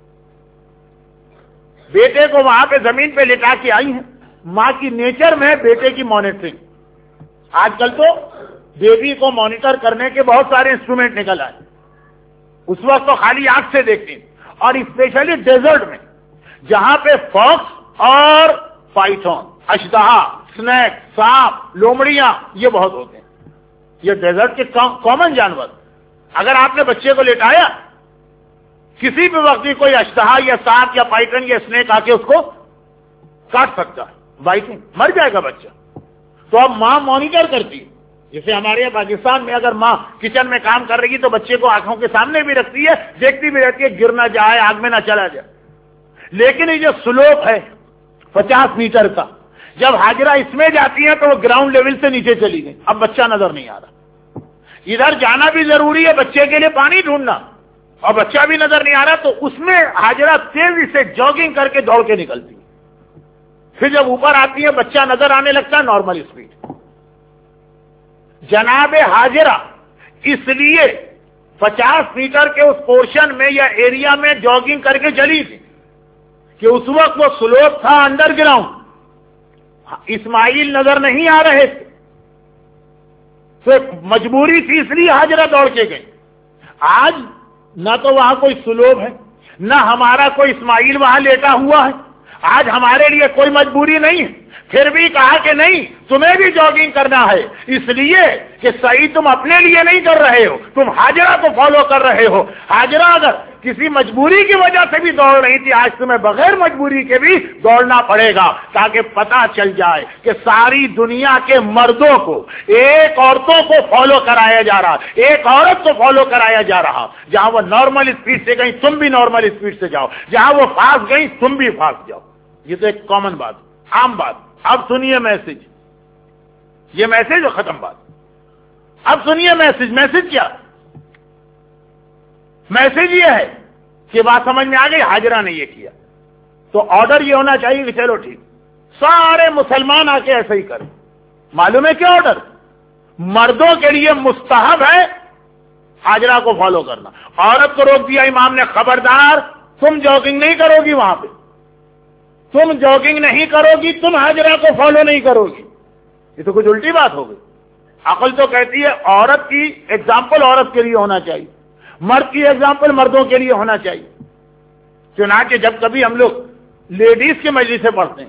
بیٹے کو وہاں پہ زمین پہ لٹا کے آئی ہیں. ماں کی نیچر میں بیٹے کی مانیٹرنگ. آج کل تو بیبی کو مانیٹر کرنے کے بہت سارے انسٹرومنٹ نکل آئے، اس وقت تو خالی آنکھ سے دیکھتے ہیں. اور اسپیشلی ڈیزرٹ میں جہاں پہ فاکس اور پائتھون، اشدہا، سنیک، سانپ، لومڑیاں یہ بہت ہوتے ہیں. یہ ڈیزرٹ کے کامن جانور. اگر آپ نے بچے کو لٹایا، کسی بھی وقت بھی کوئی اشدہا یا سانپ یا پائتھن یا سنیک آ کے اس کو کاٹ سکتا ہے، بائٹنگ، مر جائے گا بچہ. تو اب ماں مانیٹر کرتی ہے. جیسے ہمارے یہاں پاکستان میں اگر ماں کچن میں کام کر رہی ہے تو بچے کو آنکھوں کے سامنے بھی رکھتی ہے، دیکھتی بھی رہتی ہے گر نہ جائے، آگ میں نہ چلا جائے. لیکن یہ جو سلوپ ہے پچاس میٹر کا، جب حاجرہ اس میں جاتی ہے تو وہ گراؤنڈ لیول سے نیچے چلی گئی، اب بچہ نظر نہیں آ رہا. ادھر جانا بھی ضروری ہے بچے کے لیے، پانی ڈھونڈنا، اور بچہ بھی نظر نہیں آ رہا، تو اس میں حاجرہ تیزی سے جاگنگ کر کے دوڑ کے نکلتی ہے. پھر جب اوپر آتی ہے بچہ نظر آنے لگتا ہے نارمل اسپیڈ. جناب حاجرہ اس لیے پچاس میٹر کے اس پورشن میں یا ایریا میں جاگنگ کر کے چلی تھی کہ اس وقت وہ سلوپ تھا انڈر گراؤنڈ، اسماعیل نظر نہیں آ رہے تھے، تو مجبوری تھی، اس لیے حاجرہ دوڑ کے گئی. آج نہ تو وہاں کوئی سلوپ ہے، نہ ہمارا کوئی اسماعیل وہاں لیٹا ہوا ہے. آج ہمارے لیے کوئی مجبوری نہیں ہے، پھر بھی کہا کہ نہیں تمہیں بھی جاگنگ کرنا ہے، اس لیے کہ صحیح تم اپنے لیے نہیں کر رہے ہو، تم حاجرہ کو فالو کر رہے ہو. حاجرہ اگر کسی مجبوری کی وجہ سے بھی دوڑ رہی تھی، آج تمہیں بغیر مجبوری کے بھی دوڑنا پڑے گا، تاکہ پتہ چل جائے کہ ساری دنیا کے مردوں کو ایک عورتوں کو فالو کرایا جا رہا، ایک عورت کو فالو کرایا جا رہا. جہاں وہ نارمل اسپیڈ سے گئی تم بھی نارمل اسپیڈ سے جاؤ، جہاں وہ فاسٹ گئی تم بھی فاسٹ جاؤ. یہ تو ایک کامن بات، عام بات. اب سنیے میسج، یہ میسج ختم بات. اب سنیے میسج. میسج کیا؟ میسج یہ ہے کہ بات سمجھ میں آ گئی، حاجرہ نے یہ کیا تو آرڈر یہ ہونا چاہیے کہ چلو ٹھیک سارے مسلمان آ کے ایسا ہی کریں. معلوم ہے کیا آرڈر؟ مردوں کے لیے مستحب ہے حاجرہ کو فالو کرنا. عورت کو روک دیا امام نے، خبردار تم جاگنگ نہیں کرو گی، وہاں پہ تم جاگنگ نہیں کرو گی، تم حاجرہ کو فالو نہیں کرو گی. یہ تو کچھ الٹی بات ہو گئی. عقل تو کہتی ہے عورت کی ایگزامپل عورت کے لیے ہونا چاہیے، مرد کی ایگزامپل مردوں کے لیے ہونا چاہیے. چنانچہ جب کبھی ہم لوگ لیڈیز کے مجلس سے پڑھتے ہیں،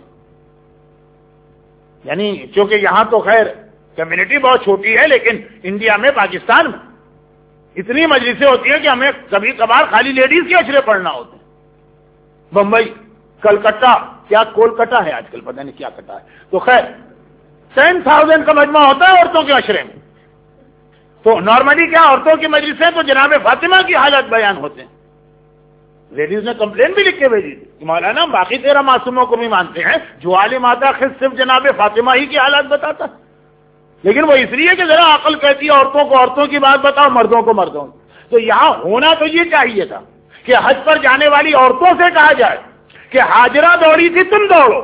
یعنی چونکہ یہاں تو خیر کمیونٹی بہت چھوٹی ہے، لیکن انڈیا میں، پاکستان میں اتنی مجلسیں ہوتی ہیں کہ ہمیں کبھی کبھار خالی لیڈیز کے اشرے پڑھنا ہوتے ہیں. بمبئی، کلکتہ، کیا کولکتہ ہے آج کل، پتہ نہیں کیا کٹا ہے، تو خیر ٹین تھاؤزینڈ کا مجمع ہوتا ہے عورتوں کے اشرے میں. تو نارملی کیا عورتوں کی مجلسیں تو جناب فاطمہ کی حالت بیان ہوتے ہیں. لیڈیز نے کمپلین بھی لکھ کے بھیجی تھی کہ مولانا باقی تیرہ معصوموں کو بھی مانتے ہیں، جو عالم آتا خود صرف جناب فاطمہ ہی کی حالت بتاتا، لیکن وہ اس لیے کہ ذرا عقل کہتی ہے عورتوں کو عورتوں کی بات بتاؤ، مردوں کو مردوں. تو یہاں ہونا تو یہ چاہیے تھا کہ حج پر جانے والی عورتوں سے کہا جائے کہ حاجرہ دوڑی تھی تم دوڑو،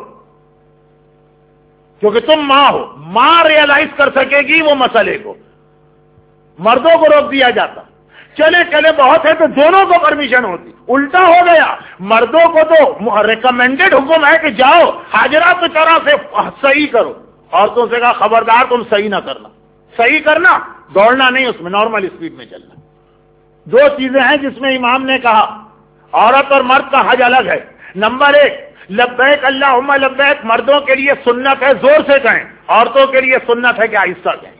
کیونکہ تم ماں ہو، ماں ریئلائز کر سکے گی وہ مسئلے کو. مردوں کو روک دیا جاتا، چلے چلے بہت ہے تو دونوں کو پرمیشن ہوتی. الٹا ہو گیا، مردوں کو تو ریکمینڈڈ حکم ہے کہ جاؤ حاجرہ کی طرح سے صحیح کرو، عورتوں سے کہا خبردار تم صحیح نہ کرنا. صحیح کرنا دوڑنا نہیں، اس میں نارمل اسپیڈ میں چلنا. دو چیزیں ہیں جس میں امام نے کہا عورت اور مرد کا حج الگ ہے. نمبر ایک، لبیک اللہم لبیک مردوں کے لیے سنت ہے زور سے کہیں، عورتوں کے لیے سنت ہے کہ آہستہ کہیں.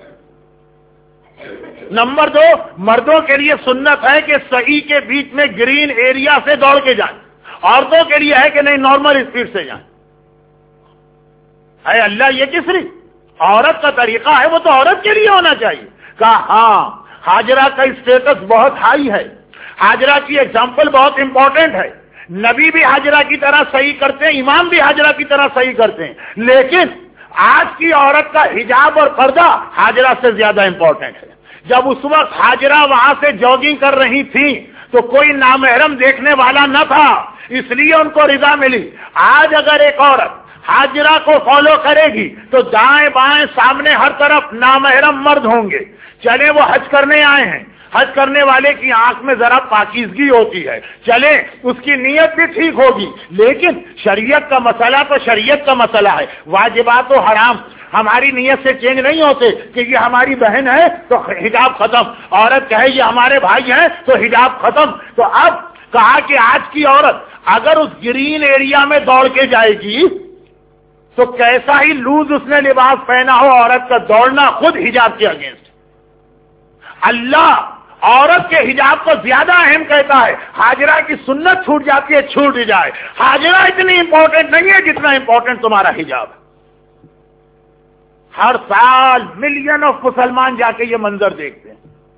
نمبر دو، مردوں کے لیے سنت ہے کہ صحیح کے بیچ میں گرین ایریا سے دوڑ کے جائیں، عورتوں کے لیے ہے کہ نہیں نارمل اسپیڈ سے جائیں. اے اللہ یہ کس لیے؟ عورت کا طریقہ ہے وہ تو عورت کے لیے ہونا چاہیے. کہا ہاں حاجرہ کا اسٹیٹس بہت ہائی ہے، حاجرہ کی ایگزامپل بہت امپورٹنٹ ہے، نبی بھی حاجرہ کی طرح صحیح کرتے ہیں، امام بھی حاجرہ کی طرح صحیح کرتے ہیں، لیکن آج کی عورت کا حجاب اور پردہ حاجرہ سے زیادہ امپورٹنٹ ہے. جب اس وقت حاجرہ وہاں سے جاگنگ کر رہی تھی تو کوئی نامحرم دیکھنے والا نہ تھا، اس لیے ان کو رضا ملی. آج اگر ایک عورت حاجرہ کو فالو کرے گی تو دائیں بائیں سامنے ہر طرف نامحرم مرد ہوں گے. چلے وہ حج کرنے آئے ہیں, حج کرنے والے کی آنکھ میں ذرا پاکیزگی ہوتی ہے, چلے اس کی نیت بھی ٹھیک ہوگی, لیکن شریعت کا مسئلہ تو شریعت کا مسئلہ ہے. واجبات و حرام ہماری نیت سے چینج نہیں ہوتے کہ یہ ہماری بہن ہے تو حجاب ختم, عورت کہے یہ ہمارے بھائی ہیں تو حجاب ختم. تو اب کہا کہ آج کی عورت اگر اس گرین ایریا میں دوڑ کے جائے گی تو کیسا ہی لوز اس نے لباس پہنا ہو, عورت کا دوڑنا خود حجاب کے اگینسٹ. اللہ عورت کے حجاب کو زیادہ اہم کہتا ہے. حاجرہ کی سنت چھوٹ جاتی ہے, چھوٹ جائے. حاجرہ اتنی امپورٹنٹ نہیں ہے جتنا امپورٹنٹ تمہارا حجاب ہے. ہر سال ملین آف مسلمان جا کے یہ منظر دیکھتے ہیں,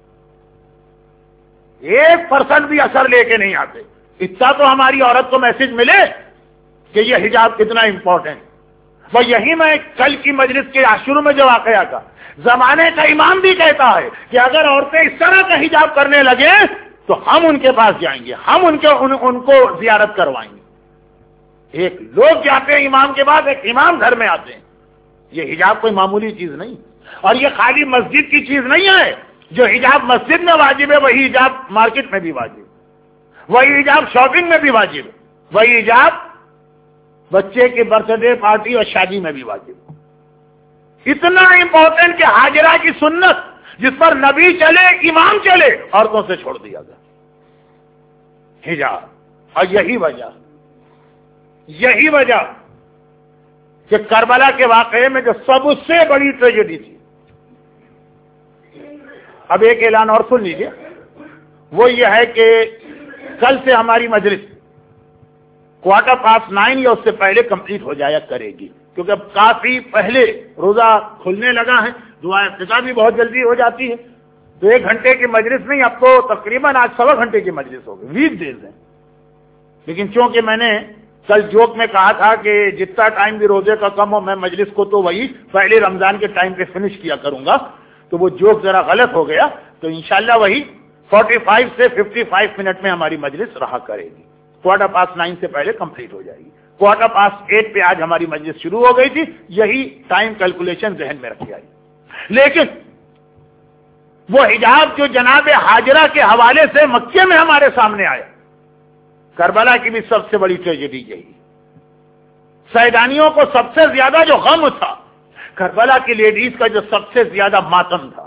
ایک پرسنٹ بھی اثر لے کے نہیں آتے. اتنا تو ہماری عورت کو میسج ملے کہ یہ حجاب کتنا امپورٹنٹ. وہ یہی میں کل کی مجلس کے شروع میں جو واقعہ کا زمانے کا امام بھی کہتا ہے کہ اگر عورتیں اس طرح کا حجاب کرنے لگے تو ہم ان کے پاس جائیں گے, ہم ان کے ان, ان کو زیارت کروائیں گے. ایک لوگ جاتے ہیں امام کے بعد, ایک امام گھر میں آتے ہیں. یہ حجاب کوئی معمولی چیز نہیں, اور یہ خالی مسجد کی چیز نہیں ہے. جو حجاب مسجد میں واجب ہے وہی حجاب مارکیٹ میں بھی واجب, وہی حجاب شاپنگ میں بھی واجب, وہی حجاب بچے کی برتھ ڈے پارٹی اور شادی میں بھی واجب. اتنا امپورٹنٹ کہ حاجرہ کی سنت جس پر نبی چلے امام چلے عورتوں سے چھوڑ دیا گیا حجاب. اور یہی وجہ یہی وجہ کہ کربلا کے واقعے میں جو سب سے بڑی ٹریجڈی تھی, اب ایک اعلان اور سن لیجیے, وہ یہ ہے کہ کل سے ہماری مجلس کوارٹر پاس نائن یا اس سے پہلے کمپلیٹ ہو جایا کرے گی, کیونکہ اب کافی پہلے روزہ کھلنے لگا ہے, دعا افتتاح بھی بہت جلدی ہو جاتی ہے. تو ایک گھنٹے کی مجلس نہیں, اب تو تقریباً آج سوا گھنٹے کی مجلس ہوگی, ویک ڈیز ہیں. لیکن چونکہ میں نے کل جوک میں کہا تھا کہ جتنا ٹائم بھی روزے کا کم ہو میں مجلس کو تو وہی پہلے رمضان کے ٹائم پہ فنش کیا کروں گا, تو وہ جوک ذرا غلط ہو گیا. تو انشاءاللہ وہی فورٹی فائیو سے ففٹی فائیو منٹ میں ہماری مجلس رہا کرے گی. کوارٹر پاس نائن سے پہلے کمپلیٹ ہو جائے گی. کوارٹر پاس ایٹ پہ آج ہماری مجلس شروع ہو گئی تھی, یہی ٹائم کیلکولیشن ذہن میں رکھی آئی. لیکن وہ حجاب جو جناب حاجرہ کے حوالے سے مکے میں ہمارے سامنے آیا, کربلا کی بھی سب سے بڑی ٹریجڈی یہی. سیدانیوں کو سب سے زیادہ جو غم تھا, کربلا کی لیڈیز کا جو سب سے زیادہ ماتم تھا.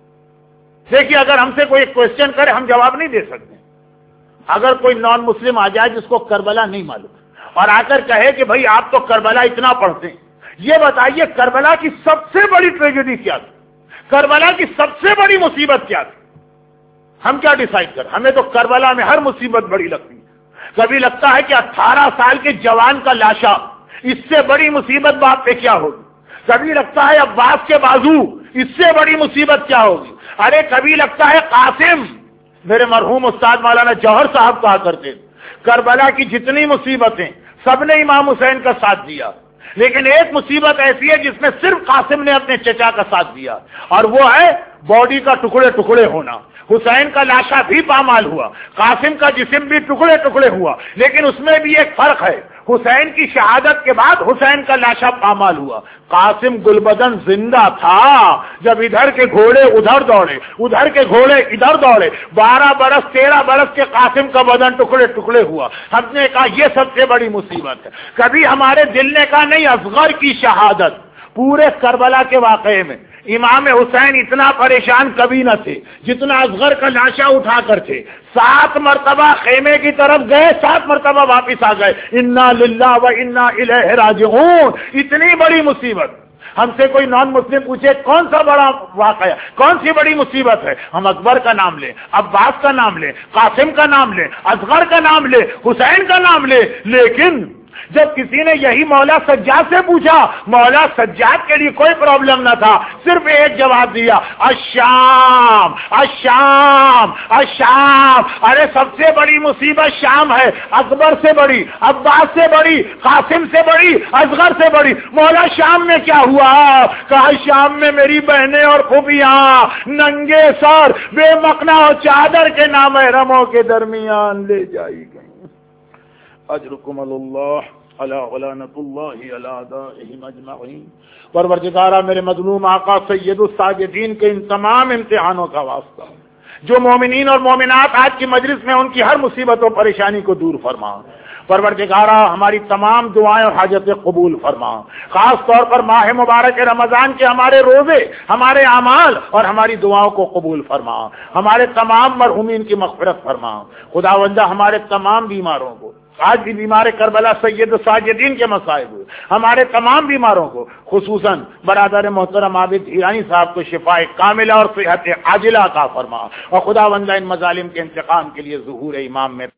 دیکھیے اگر ہم سے کوئی کوشچن کرے ہم جواب نہیں دے سکتے. اگر کوئی نان مسلم آ جائے جس کو کربلا نہیں معلوم اور آ کر کہے کہ بھائی آپ تو کربلا اتنا پڑھتے ہیں, یہ بتائیے کربلا کی سب سے بڑی ٹریجڈی کیا تھی, کربلا کی سب سے بڑی مصیبت کیا تھی. ہم کیا ڈیسائیڈ کر, ہمیں تو کربلا میں ہر مصیبت بڑی لگتی ہے. کبھی لگتا ہے کہ اٹھارہ سال کے جوان کا لاشا, اس سے بڑی مصیبت باپ پہ کیا ہوگی. کبھی لگتا ہے عباس کے بازو, اس سے بڑی مصیبت کیا ہوگی. ارے کبھی لگتا ہے قاسم, میرے مرحوم استاد مولانا جوہر صاحب کہا کرتے کربلا کی جتنی مصیبتیں سب نے امام حسین کا ساتھ دیا, لیکن ایک مصیبت ایسی ہے جس میں صرف قاسم نے اپنے چچا کا ساتھ دیا, اور وہ ہے باڈی کا ٹکڑے ٹکڑے ہونا. حسین کا لاشا بھی پامال ہوا, قاسم کا جسم بھی ٹکڑے ٹکڑے ہوا, لیکن اس میں بھی ایک فرق ہے. حسین کی شہادت کے بعد حسین کا لاشا پامال ہوا, قاسم گلبدن زندہ تھا. جب ادھر کے گھوڑے ادھر دوڑے, ادھر کے گھوڑے ادھر دوڑے, بارہ برس تیرہ برس کے قاسم کا بدن ٹکڑے ٹکڑے ہوا. ہم نے کہا یہ سب سے بڑی مصیبت ہے. کبھی ہمارے دل نے کہا نہیں, اصغر کی شہادت. پورے کربلا کے واقعے میں امام حسین اتنا پریشان کبھی نہ تھے جتنا اصغر کا لاشا اٹھا کر تھے. سات مرتبہ خیمے کی طرف گئے, سات مرتبہ واپس آ گئے. انا للہ و انا الیہ راجعون. اتنی بڑی مصیبت. ہم سے کوئی نان مسلم پوچھے کون سا بڑا واقعہ, کون سی بڑی مصیبت ہے, ہم اکبر کا نام لیں, عباس کا نام لیں, قاسم کا نام لیں, اصغر کا نام لیں, حسین کا نام لیں. لیکن جب کسی نے یہی مولا سجاد سے پوچھا, مولا سجاد کے لیے کوئی پرابلم نہ تھا, صرف ایک جواب دیا, الشام الشام الشام. ارے سب سے بڑی مصیبت شام ہے, اکبر سے بڑی, عباس سے بڑی, قاسم سے بڑی, اصغر سے بڑی. مولا شام میں کیا ہوا؟ کہا شام میں میری بہنیں اور پھوپھیاں ننگے سر بے مقنا اور چادر کے نامحرموں کے درمیان لے جائی گئی. اجرکم اللہ. الا ولعنۃ اللہ علی اعدائہم اجمعین۔ پروردگارا میرے مظلوم آقا سید الساجدین کے ان تمام امتحانوں کا واسطہ، جو مومنین اور مومنات آج کی مجلس میں، ان کی ہر مصیبت و پریشانی کو دور فرما۔ پروردگارا ہماری تمام دعائیں اور حاجتیں قبول فرما، خاص طور پر ماہ مبارک رمضان کے ہمارے روزے، ہمارے اعمال اور ہماری دعاؤں کو قبول فرما، ہمارے تمام مرحومین کی مغفرت فرما۔ خداوندہ ہمارے تمام بیماروں کو، آج بھی بیمار کربلا سید ساجدین کے مصائب، ہمارے تمام بیماروں کو، خصوصاً برادر محترم عابد ایرانی صاحب کو شفاء کاملہ اور صحت عاجلہ عطا فرما، اور خداوندہ ان مظالم کے انتقام کے لیے ظہور امام میں